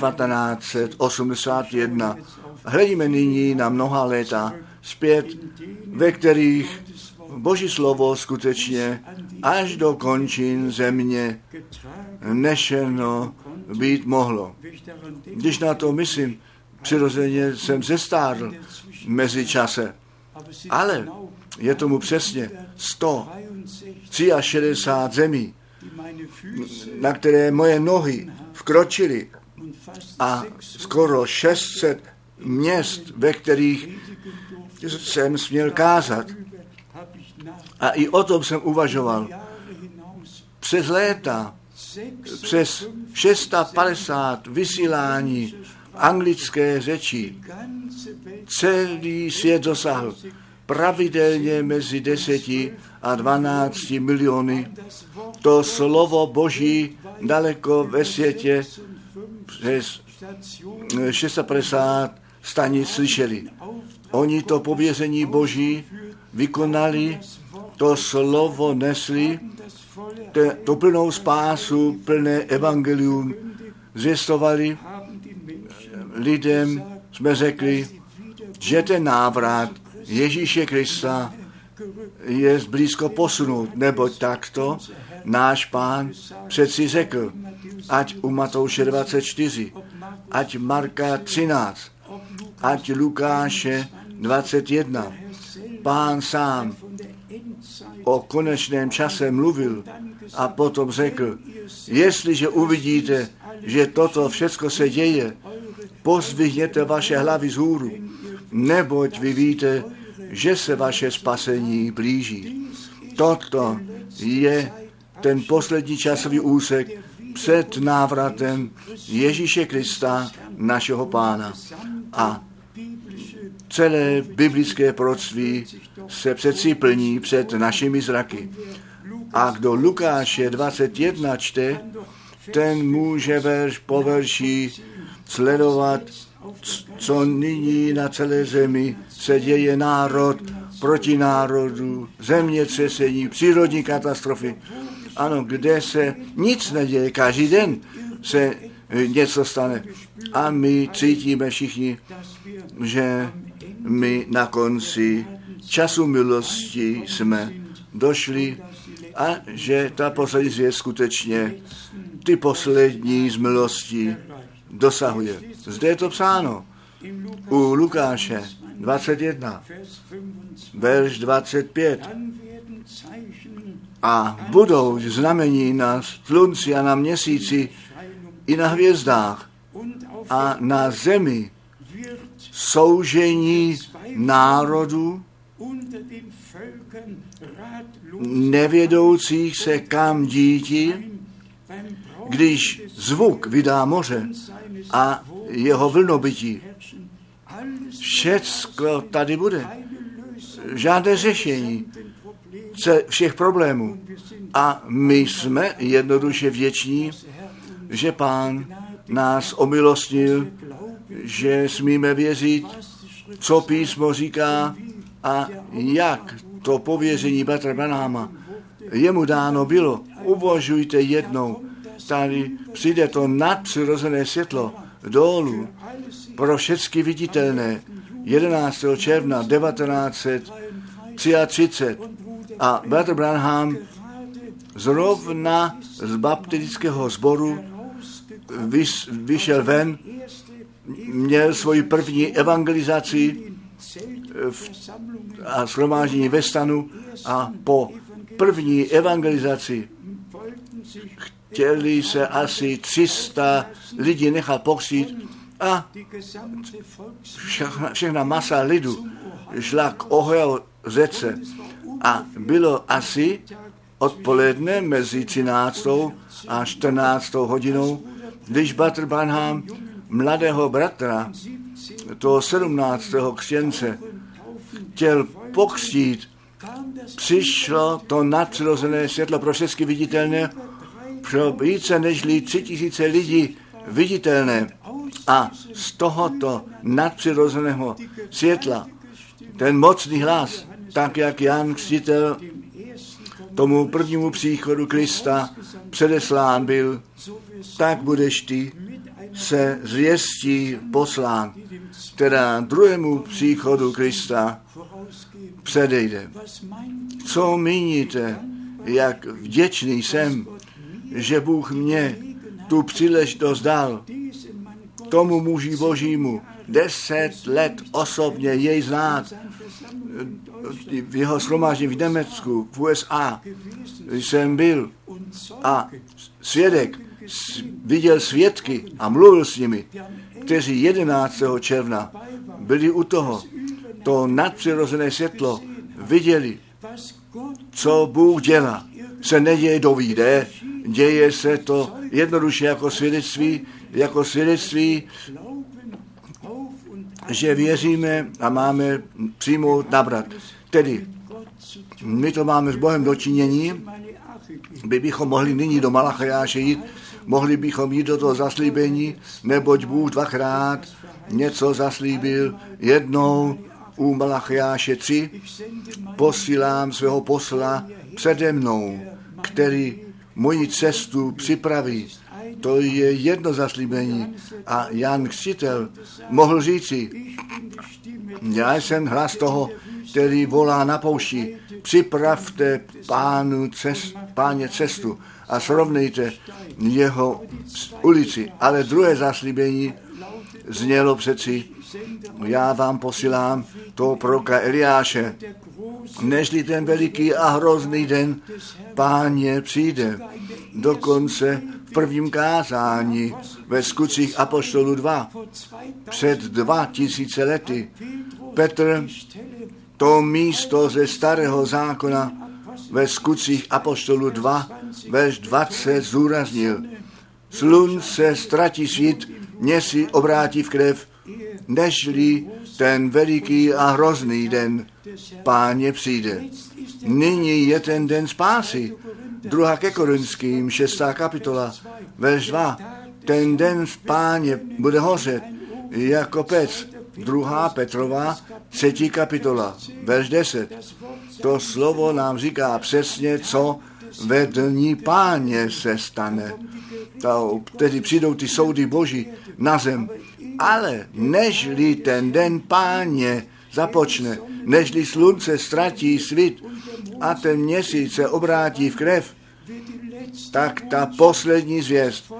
1981. Hledíme nyní na mnoha léta zpět, ve kterých Boží slovo skutečně až do končin země nešeno být mohlo. Když na to myslím, přirozeně jsem zestárl mezi čase, ale je tomu přesně 163 zemí, na které moje nohy vkročily a skoro 600 měst, ve kterých jsem směl kázat. A i o tom jsem uvažoval. Přes léta, přes 650 vysílání anglické řeči, celý svět dosáhl pravidelně mezi 10 a 12 miliony. To slovo Boží daleko ve světě přes 650 stanic slyšeli. Oni to pověření Boží vykonali, to slovo nesli, to plnou spásu, plné evangelium zvěstovali. Lidem jsme řekli, že ten návrat Ježíše Krista je blízko posunout, neboť takto náš Pán přeci řekl, ať u Matouše 24, ať Marka 13, ať Lukáše 21. Pán sám o konečném čase mluvil a potom řekl, jestliže uvidíte, že toto všecko se děje, pozdvihněte vaše hlavy vzhůru, neboť vy víte, že se vaše spasení blíží. Toto je ten poslední časový úsek před návratem Ježíše Krista, našeho Pána. A celé biblické proroctví se přeci plní před našimi zraky. A kdo Lukáše 21 čte, ten může verš po verši sledovat, co nyní na celé zemi se děje, národ proti národu, zemětřesení, přírodní katastrofy. Ano, kde se nic neděje, každý den se něco stane. A my cítíme všichni, že my na konci času milosti jsme došli a že ta poslední zvěst skutečně ty poslední z milosti dosahuje. Zde je to psáno u Lukáše 21, verš 25. A budou znamení na slunci a na měsíci i na hvězdách a na zemi soužení národů, nevědoucích se kam díti, když zvuk vydá moře a jeho vlnobytí. Všecko tady bude. Žádné řešení všech problémů. A my jsme jednoduše vděční, že Pán nás omilostnil, že smíme věřit, co písmo říká a jak to pověření bratra Branhama jemu dáno bylo. Uvažujte jednou, tady přijde to nadpřirozené světlo dolů pro všechny viditelné 11. června 1933 a bratr Branham zrovna z baptistického sboru vyšel ven, měl svoji první evangelizaci a shromáždění ve stanu a po první evangelizaci chtěli se asi 300 lidí nechat pokřtít a všechna masa lidu šla k Ohio řece a bylo asi odpoledne mezi 13. a 14. hodinou, když bratr Branham mladého bratra, toho 17. křtěnce, chtěl pokřtít, přišlo to nadpřirozené světlo pro všechny viditelné, pro více než 3000 lidí viditelné A z tohoto nadpřirozeného světla ten mocný hlas, tak jak Jan Křtitel tomu prvnímu příchodu Krista předeslán byl, tak budeš ty se zvěstí poslán, která druhému příchodu Krista předejde. Co míníte, jak vděčný jsem, že Bůh mě tu příležitost dal, tomu muži Božímu 10 let osobně jej znát, v jeho shromáždění v Německu, v USA jsem byl a svědek viděl svědky a mluvil s nimi, kteří 11. června byli u toho, to nadpřirozené světlo viděli, co Bůh dělá. Se neděje dovíde, děje se to jednoduše jako svědectví, že věříme a máme přijmout nabrat. Tedy my to máme s Bohem dočinění, bychom mohli nyní do Malachiáše jít, mohli bychom jít do toho zaslíbení, neboť Bůh dvakrát něco zaslíbil. Jednou u Malachiáše 3 posílám svého posla přede mnou, který moji cestu připraví. To je jedno zaslíbení. A Jan Křtitel mohl říci, já jsem hlas toho, který volá na poušti, připravte Páně cestu a srovnejte jeho ulici. Ale druhé zaslíbení znělo přeci, já vám posílám toho proroka Eliáše, nežli ten veliký a hrozný den Páně přijde. Dokonce v prvním kázání ve Skutcích apoštolů 2 před 2000 lety Petr to místo ze starého zákona ve Skutcích apoštolů 2 verš 20 zúraznil. Slunce ztratí svít, měsíc obrátí v krev, nežli ten veliký a hrozný den Páně přijde. Nyní je ten den spásy. 2. ke Korinským, 6. kapitola, verš 2. Ten den Páně bude hořet jako pec. 2. Petrova, 3. kapitola, verš 10. To slovo nám říká přesně, co ve dní Páně se stane. Tedy přijdou ty soudy Boží na zem. Ale nežli ten den Páně započne, nežli slunce ztratí svit a ten měsíc se obrátí v krev, tak ta poslední zvěst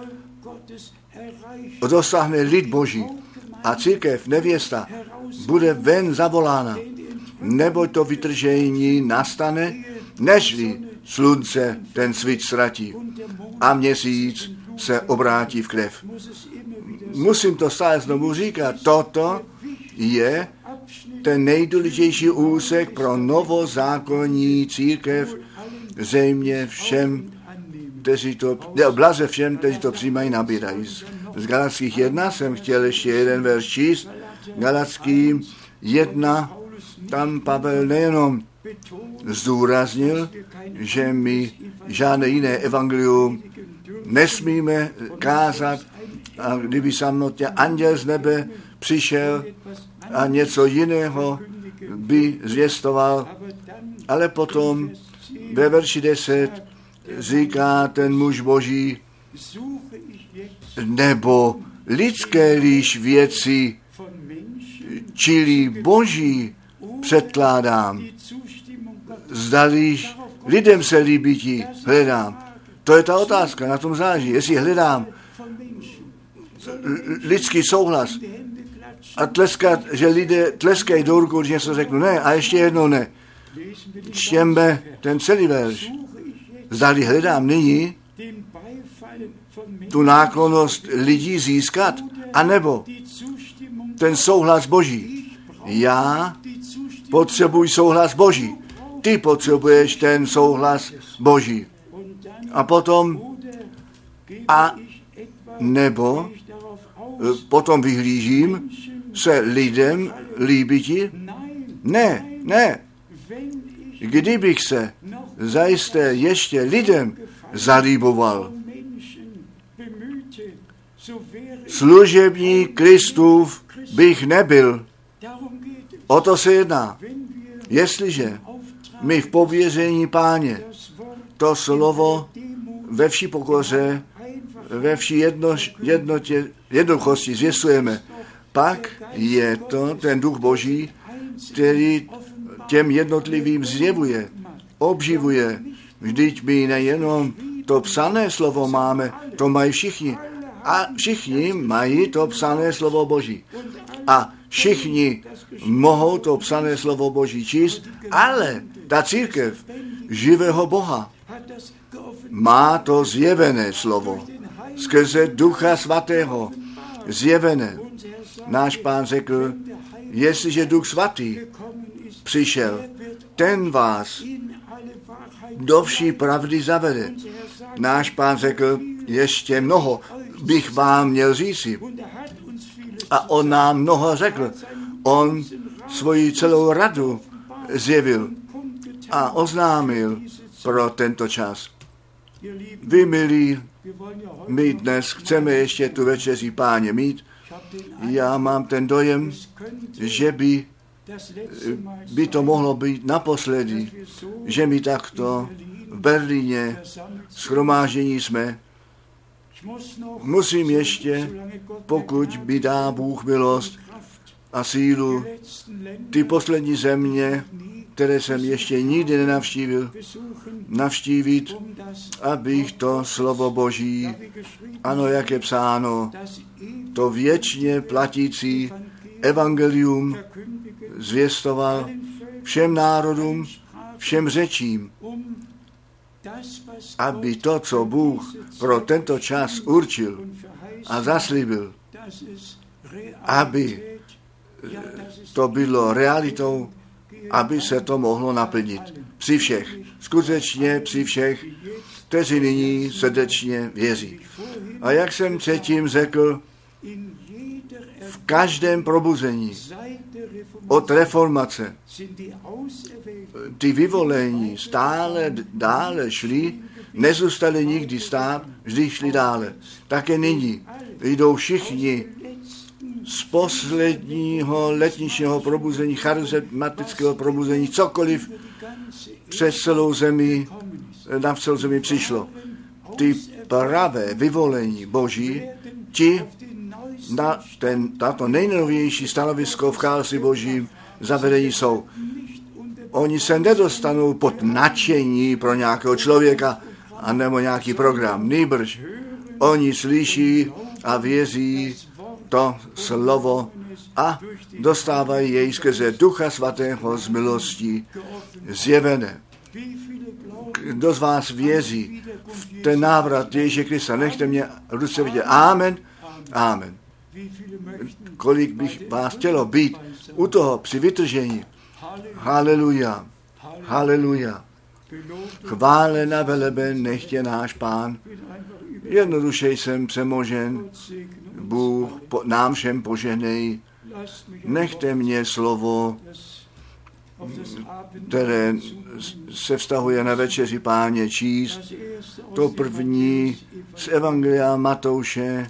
dosáhne lid Boží a církev, nevěsta, bude ven zavolána, neboť to vytržení nastane, nežli slunce ten svit ztratí a měsíc se obrátí v krev. Musím to stále znovu říkat, toto je ten nejdůležitější úsek pro novozákonní církev, zřejmě všem, blaze všem, kteří to přijímají, nabírají. Z Galackých 1 jsem chtěl ještě jeden verš číst. Galackým 1, tam Pavel nejenom zdůraznil, že my žádné jiné evangelium nesmíme kázat, a kdyby samotně anděl z nebe přišel a něco jiného by zvěstoval, ale potom ve verši 10 říká ten muž Boží, nebo lidské líž věci, čili Boží předkládám. Zdališ lidem se líbí, hledám. To je ta otázka, na tom záleží. Jestli hledám lidský souhlas a tleskat, že lidé tleskají do rukou, když něco řeknu ne a ještě jednou ne. Čtěme ten celý verš. Zdali hledám nyní tu náklonnost lidí získat, anebo ten souhlas Boží. Já potřebuji souhlas Boží. Ty potřebuješ ten souhlas Boží. A potom nebo potom vyhlížím se lidem líbiti? Ne. Kdybych se zajisté ještě lidem zalíboval, služebník Kristův bych nebyl. O to se jedná. Jestliže my v pověření Páně to slovo ve vší pokoře, ve vší jednoduchosti zvěstujeme, pak je to ten duch Boží, který těm jednotlivým zjevuje, obživuje. Vždyť my nejenom to psané slovo máme, to mají všichni. A všichni mají to psané slovo Boží. A všichni mohou to psané slovo Boží číst, ale ta církev živého Boha má to zjevené slovo. Skrze Ducha Svatého zjevené. Náš Pán řekl, jestliže Duch Svatý přišel, ten vás do vší pravdy zavede. Náš Pán řekl, ještě mnoho bych vám měl říci. A on nám mnoho řekl. On svoji celou radu zjevil a oznámil pro tento čas. Vy, milí, my dnes chceme ještě tu večeři Páně mít. Já mám ten dojem, že by to mohlo být naposledy, že my takto v Berlíně shromáždění jsme. Musím ještě, pokud by dá Bůh milost a sílu, ty poslední země, které jsem ještě nikdy nenavštívil, navštívit, abych to slovo Boží, ano, jak je psáno, to věčně platící evangelium zvěstoval všem národům, všem řečím, aby to, co Bůh pro tento čas určil a zaslíbil, aby to bylo realitou, aby se to mohlo naplnit. Při všech, skutečně při všech, kteří nyní srdečně věří. A jak jsem předtím řekl, v každém probuzení od reformace ty vyvolení stále dále šli, nezůstali nikdy stát, vždy šli dále. Také nyní jdou všichni z posledního letničního probuzení, charismatického probuzení, cokoliv přes celou zemi, na celou zemi přišlo. Ty pravé vyvolení Boží, ti na to nejnovější stanovisko v království Božím zavedení jsou. Oni se nedostanou pod nadšení pro nějakého člověka a nebo nějaký program. Nýbrž oni slyší a věří to slovo a dostávají jej skrze Ducha Svatého z milostí zjevené. Kdo z vás věří v ten návrat Ježíše Krista? Nechte mě ruce vidět. Amen. Amen. Kolik bych vás chtělo být u toho při vytržení. Haleluja. Haleluja. Chválen a veleben nechtě náš Pán. Jednoduše jsem přemožen. Bůh nám všem požehnej. Nechte mě slovo, které se vztahuje na večeři Páně číst. To první z Evangelia Matouše,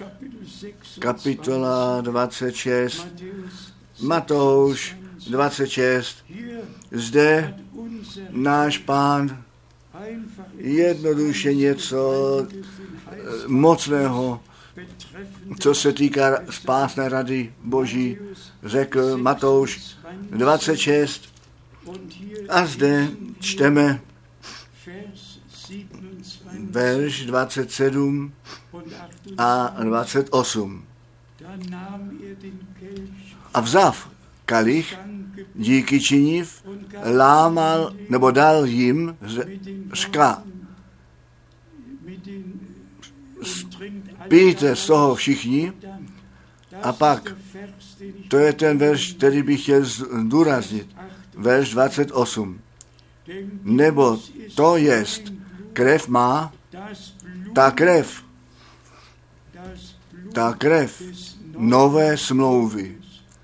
kapitola 26. Matouš 26. Zde náš Pán jednoduše něco mocného, co se týká spásné rady Boží, řekl Matouš 26. A zde čteme verš 27 a 28. A vzav kalich, díky činiv, lámal nebo dal jim, řekla, pijte z toho všichni. A pak, to je ten verš, který bych chtěl zdůraznit, verš 28. Nebo to jest, krev má, ta krev nové smlouvy,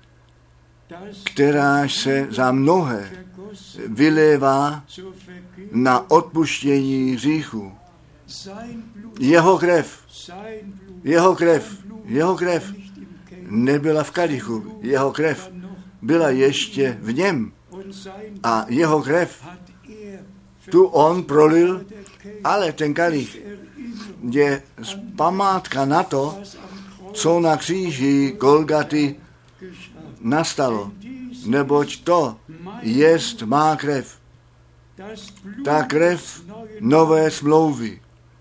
která se za mnohé vylévá na odpuštění hříchu. jeho krev nebyla v kalichu, jeho krev byla ještě v něm a jeho krev tu on prolil, ale ten kalich je památka na to, co na kříži Golgaty nastalo, neboť to jest má krev, ta krev nové smlouvy,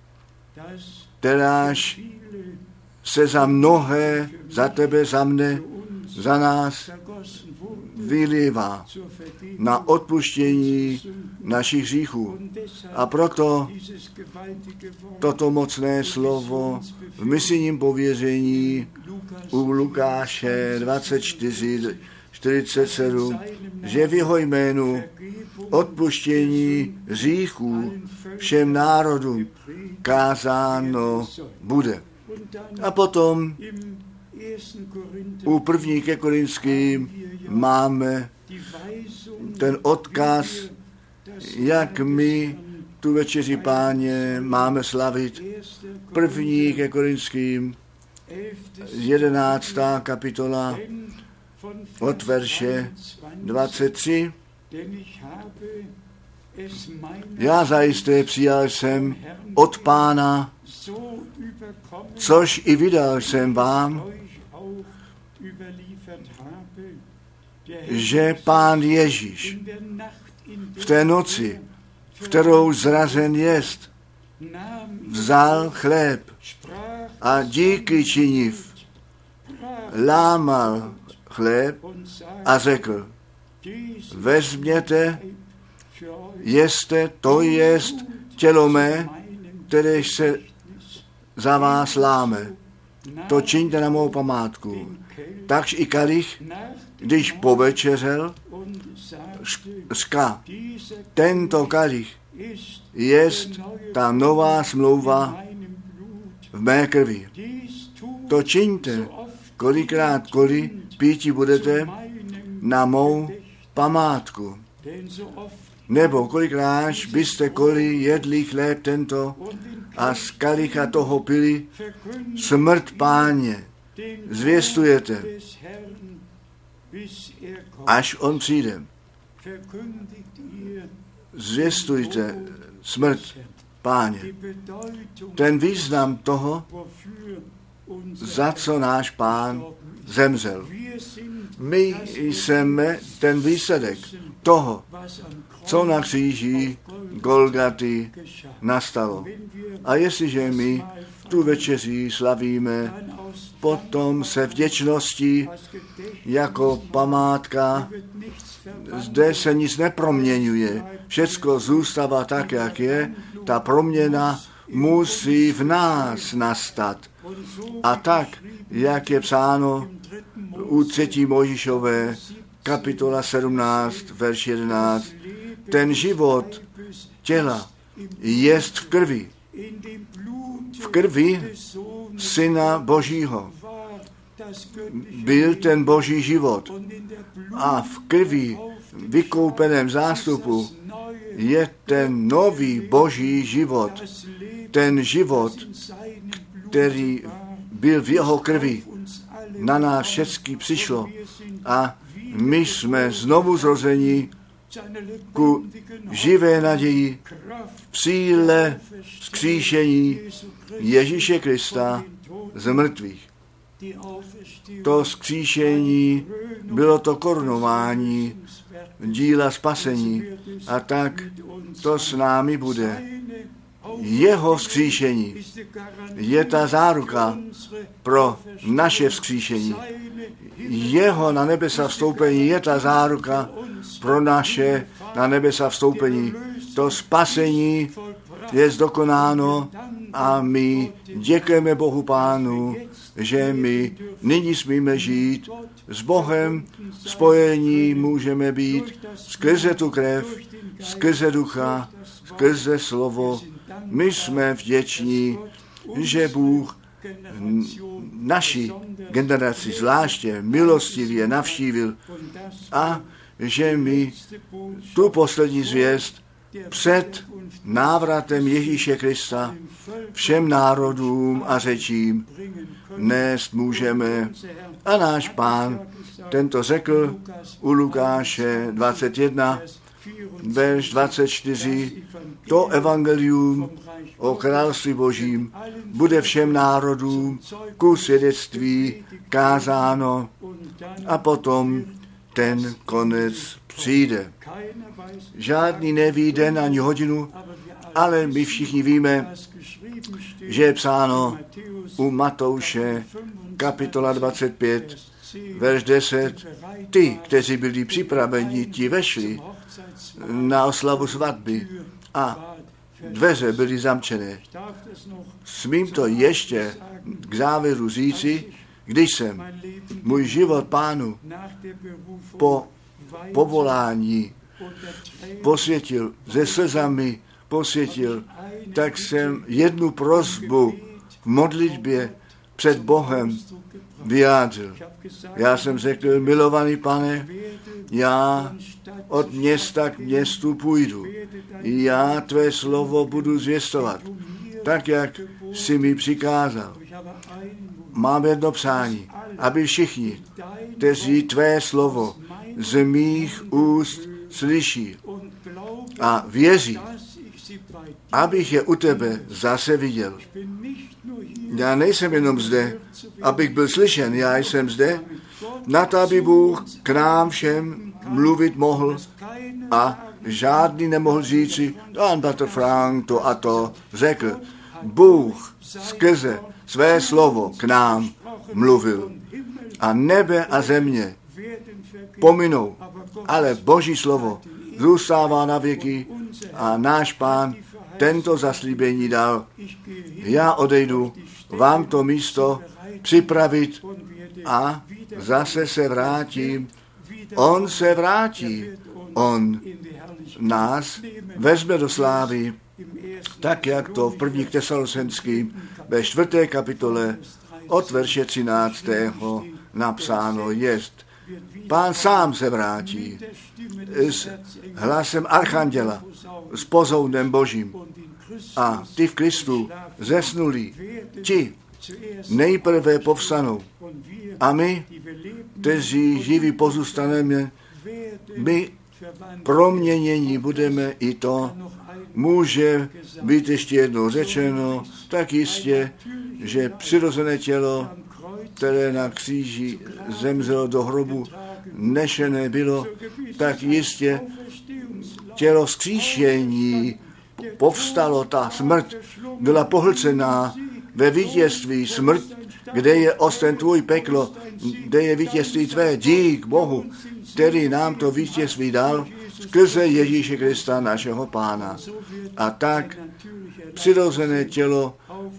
kteráž se za mnohé, za tebe, za mne, za nás vylívá na odpuštění našich hříchů. A proto toto mocné slovo v misijním pověření u Lukáše 24:47, že v jeho jménu odpuštění hříchů všem národům kázáno bude. A potom u 1. ke Korinským máme ten odkaz, jak my tu večeři Páně máme slavit. 1. ke Korinským 11. kapitola od verše 23. Já zajisté přijal jsem od Pána, což i vydal jsem vám, že Pán Ježíš v té noci, v kterou zrazen jest, vzal chléb a díky činiv lámal chléb a řekl, vezměte, jeste, to jest tělo mé, které se za vás láme. To čiňte na mou památku. Takže i kalich, když povečeřel, říká, tento kalich jest ta nová smlouva v mé krvi. To čiňte, kolikrát píti budete na mou památku. Nebo kolikrát byste jedli chléb tento a z kalicha toho pili, smrt Páně zvěstujete, až on přijde. Zvěstujte smrt Páně. Ten význam toho, za co náš Pán zemřel. My jsme ten výsledek toho, co na kříži Golgaty nastalo. A jestliže my tu večeří slavíme, potom se vděčnosti jako památka, zde se nic neproměňuje, všecko zůstává tak, jak je, ta proměna musí v nás nastat. A tak, jak je psáno u 3. Mojžišové, kapitola 17, verš 11, ten život těla jest v krvi. V krvi Syna Božího byl ten Boží život. A v krvi vykoupeném zástupu je ten nový Boží život. Ten život, který byl v jeho krvi, na nás všechny přišlo. A my jsme znovu zrození ku živé naději v síle vzkříšení Ježíše Krista z mrtvých. To vzkříšení bylo to korunování díla spasení a tak to s námi bude. Jeho vzkříšení je ta záruka pro naše vzkříšení. Jeho na nebesa vstoupení je ta záruka pro naše na nebesa vstoupení. To spasení je dokonáno a my děkujeme Bohu Pánu, že my nyní smíme žít s Bohem, spojení můžeme být skrze tu krev, skrze ducha, skrze slovo. My jsme vděční, že Bůh naši generaci zvláště milostivě navštívil a že my tu poslední zvěst před návratem Ježíše Krista všem národům a řečím nést můžeme. A náš Pán tento řekl u Lukáše 21, verš 24, to evangelium o království Božím bude všem národům ku svědectví kázáno a potom ten konec přijde. Žádný neví den ani hodinu, ale my všichni víme, že je psáno u Matouše kapitola 25, verš 10, ty, kteří byli připraveni, ti vešli na oslavu svatby a dveře byly zamčené. Smím to ještě k závěru říci, když jsem můj život Pánu po povolání posvětil, se slzami posvětil, tak jsem jednu prosbu v modlitbě před Bohem vyjádřil. Já jsem řekl, milovaný Pane, já od města k městu půjdu. Já tvé slovo budu zvěstovat, tak, jak jsi mi přikázal. Mám jedno přání, aby všichni, kteří tvé slovo z mých úst slyší a věří, abych je u tebe zase viděl. Já nejsem jenom zde, abych byl slyšen, já jsem zde, na to, aby Bůh k nám všem mluvit mohl a žádný nemohl říci, Don Bratr Frank to a to řekl. Bůh skrze své slovo k nám mluvil a nebe a země pominou, ale Boží slovo zůstává na věky a náš Pán tento zaslíbení dal. Já odejdu vám to místo připravit a zase se vrátím. On se vrátí. On nás vezme do slávy, tak jak to v 1. Tesalonickým ve 4. kapitole od verše 13. napsáno jest. Pán sám se vrátí s hlasem archanděla, s pozounem Božím. A ty v Kristu zesnulí, ti nejprve povstanou. A my, kteří živí pozůstaneme, my proměnění budeme, i to může být ještě jednou řečeno, tak jistě, že přirozené tělo, které na kříži zemřelo do hrobu, nešené bylo, tak jistě tělo vzkříšení povstalo, ta smrt byla pohlcená ve vítězství. Smrt, kde je osten tvůj, peklo, kde je vítězství tvé, dík Bohu, který nám to vítězství dal skrze Ježíše Krista, našeho Pána. A tak přirozené tělo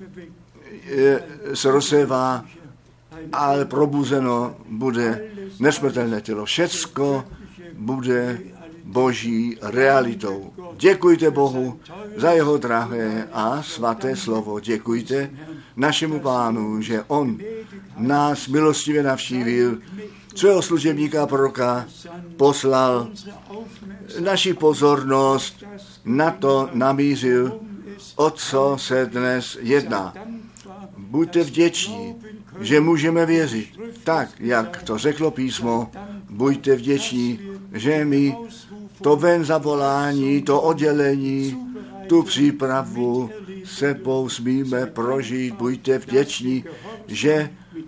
se rozsévá, ale probuzeno bude nesmrtelné tělo. Všecko bude Boží realitou. Děkujte Bohu za jeho drahé a svaté slovo. Děkujte našemu Pánu, že on nás milostivě navštívil, svého služebníka proroka poslal, naši pozornost na to namířil, o co se dnes jedná. Buďte vděční, že můžeme věřit. Tak, jak to řeklo písmo, buďte vděční, že my to ven zavolání, to oddělení, tu přípravu sebou smíme prožít. Buďte vděční, že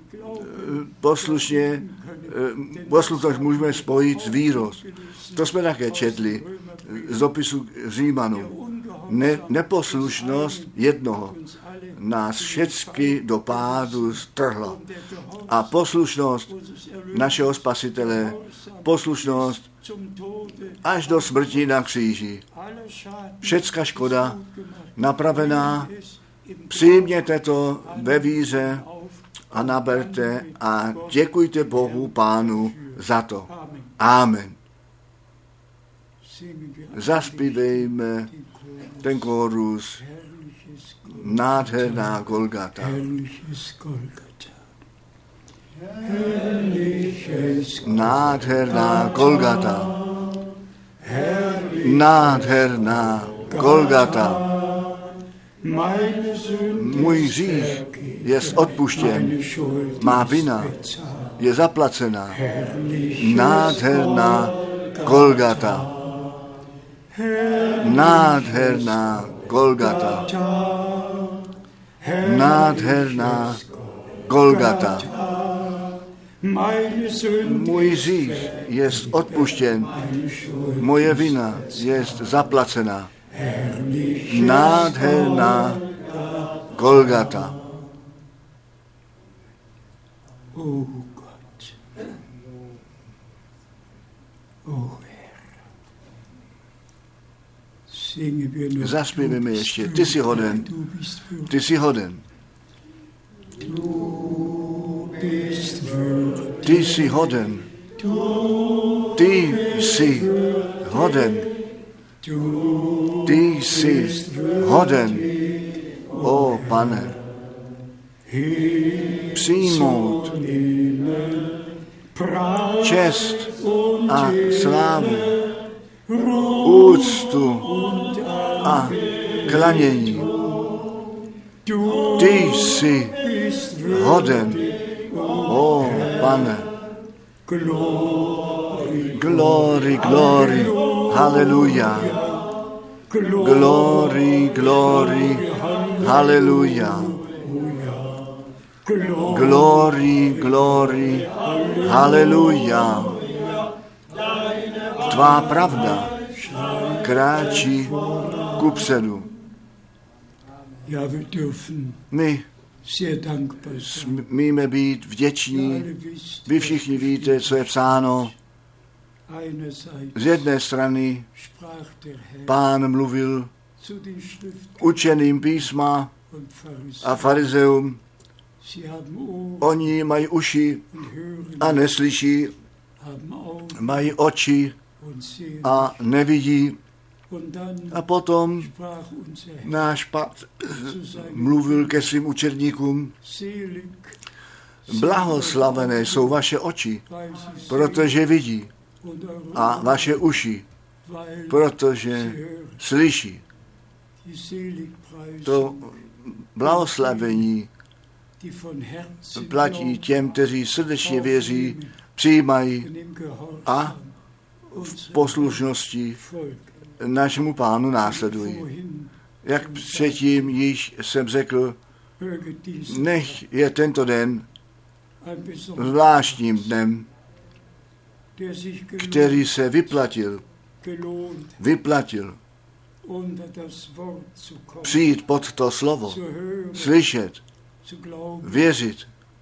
poslušnost můžeme spojit s vírou. To jsme také četli z dopisu Římanům. Neposlušnost jednoho nás všechny do pádu strhla. A poslušnost našeho Spasitele, poslušnost až do smrti na kříži. Všecká škoda napravená, přijměte to ve víře a naberte a děkujte Bohu Pánu za to. Amen. Zaspívejme ten kórus Nádherná Golgata. Nádherná Golgata. nádherná Golgata. Můj hřích je odpuštěn, má vina je zaplacená. Nádherná Golgata. Nádherná Golgata. Nádherná Golgata. Můj hřích je odpuštěn, moje vina je zaplacená. Nádherná Golgata. Zaspívíme ještě. Ty jsi hoden. Ty jsi hoden. Ty jsi hoden. Ty jsi hoden. Ty jsi hoden. O Pane, přijmout čest a slávu, úctu a klanění. Ty jsi hoden, o Pane. Glory, glory, haleluja. Glory, glory, haleluja. Glory, glory, haleluja. Tvá pravda kráčí kupředu. My smíme být vděční. Vy všichni víte, co je psáno. Z jedné strany Pán mluvil učeným písma a farizeum. Oni mají uši a neslyší, mají oči a nevidí. A potom náš Pán mluvil ke svým učedníkům. Blahoslavené jsou vaše oči, protože vidí, a vaše uši, protože slyší. To blahoslavení platí těm, kteří srdečně věří, přijímají a v poslušnosti našemu Pánu následují. Jak předtím již jsem řekl, nech je tento den zvláštním dnem, který se vyplatil přijít pod to slovo, slyšet, věřit,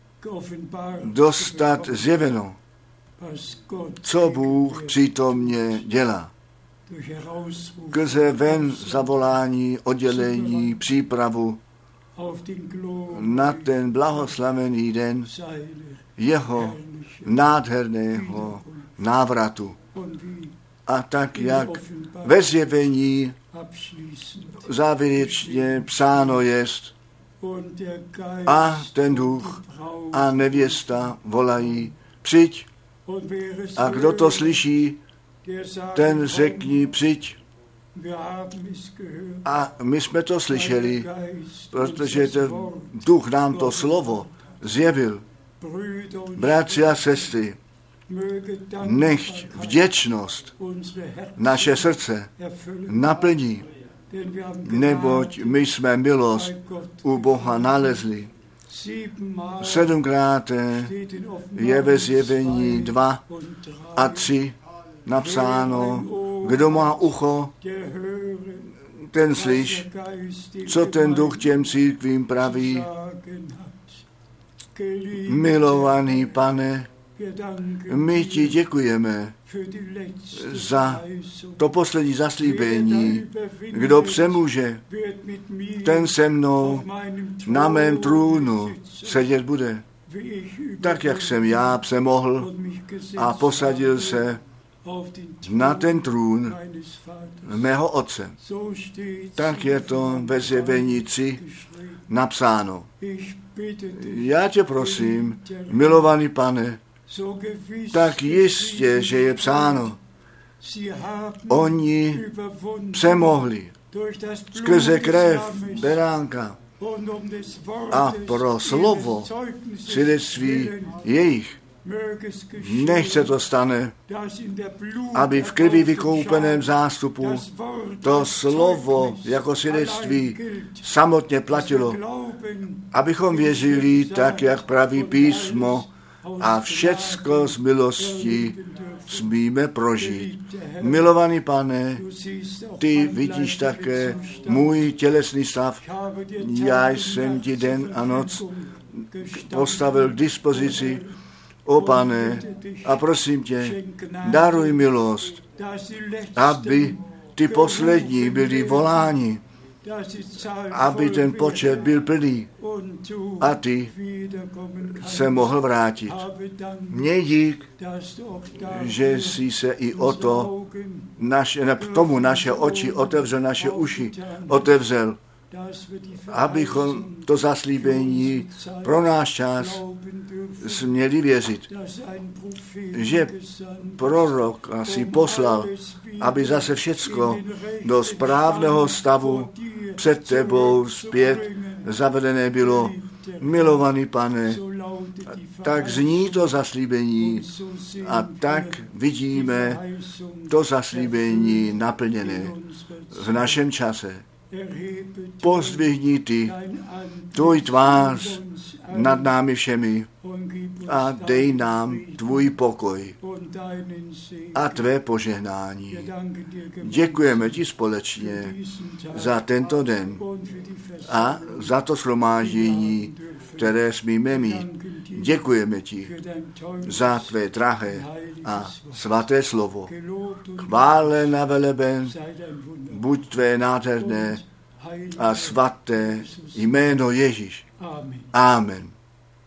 dostat zjeveno, co Bůh přítomně dělá. Skrze ven zavolání, oddělení, přípravu na ten blahoslavený den jeho nádherného návratu. A tak, jak ve zjevení závěrečně psáno jest, a ten duch a nevěsta volají, přijď, a kdo to slyší, ten řekni, přijď. A my jsme to slyšeli, protože ten duch nám to slovo zjevil. Bratři a sestry, nechť vděčnost naše srdce naplní, neboť my jsme milost u Boha nalezli. 7krát je ve zjevení 2 a 3 napsáno, kdo má ucho, ten slyš, co ten duch těm církvím praví. Milovaný Pane, my ti děkujeme za to poslední zaslíbení. Kdo přemůže, ten se mnou na mém trůnu sedět bude. Tak, jak jsem já přemohl a posadil se na ten trůn mého otce. Tak je to ve zjevení 3 napsáno. Já tě prosím, milovaný Pane, tak jistě, že je psáno, Oni přemohli skrze krev beránka a pro slovo svědectví jejich. Nech se to stane, aby v krvi vykoupeném zástupu to slovo jako svědectví samotně platilo. Abychom věřili tak, jak praví písmo, a všecko z milostí smíme prožít. Milovaný Pane, ty vidíš také můj tělesný stav. Já jsem ti den a noc postavil k dispozici. O Pane, a prosím tě, daruj milost, aby ty poslední byli voláni, aby ten počet byl plný a ty se mohl vrátit. Měj dík, že jsi se i o to tomu naše oči otevřel, naše uši otevřel, abychom to zaslíbení pro náš čas směli věřit, že prorok si poslal, aby zase všecko do správného stavu před tebou zpět zavedené bylo. Milovaný Pane, tak zní to zaslíbení a tak vidíme to zaslíbení naplněné v našem čase. Pozdvihni ty tvůj tvář nad námi všemi a dej nám tvůj pokoj a tvé požehnání. Děkujeme ti společně za tento den a za to shromáždění, které smíme mít. Děkujeme ti za tvé drahé a svaté slovo. Chválen a veleben buď tvé nádherné a svaté jméno Ježíš. Amen.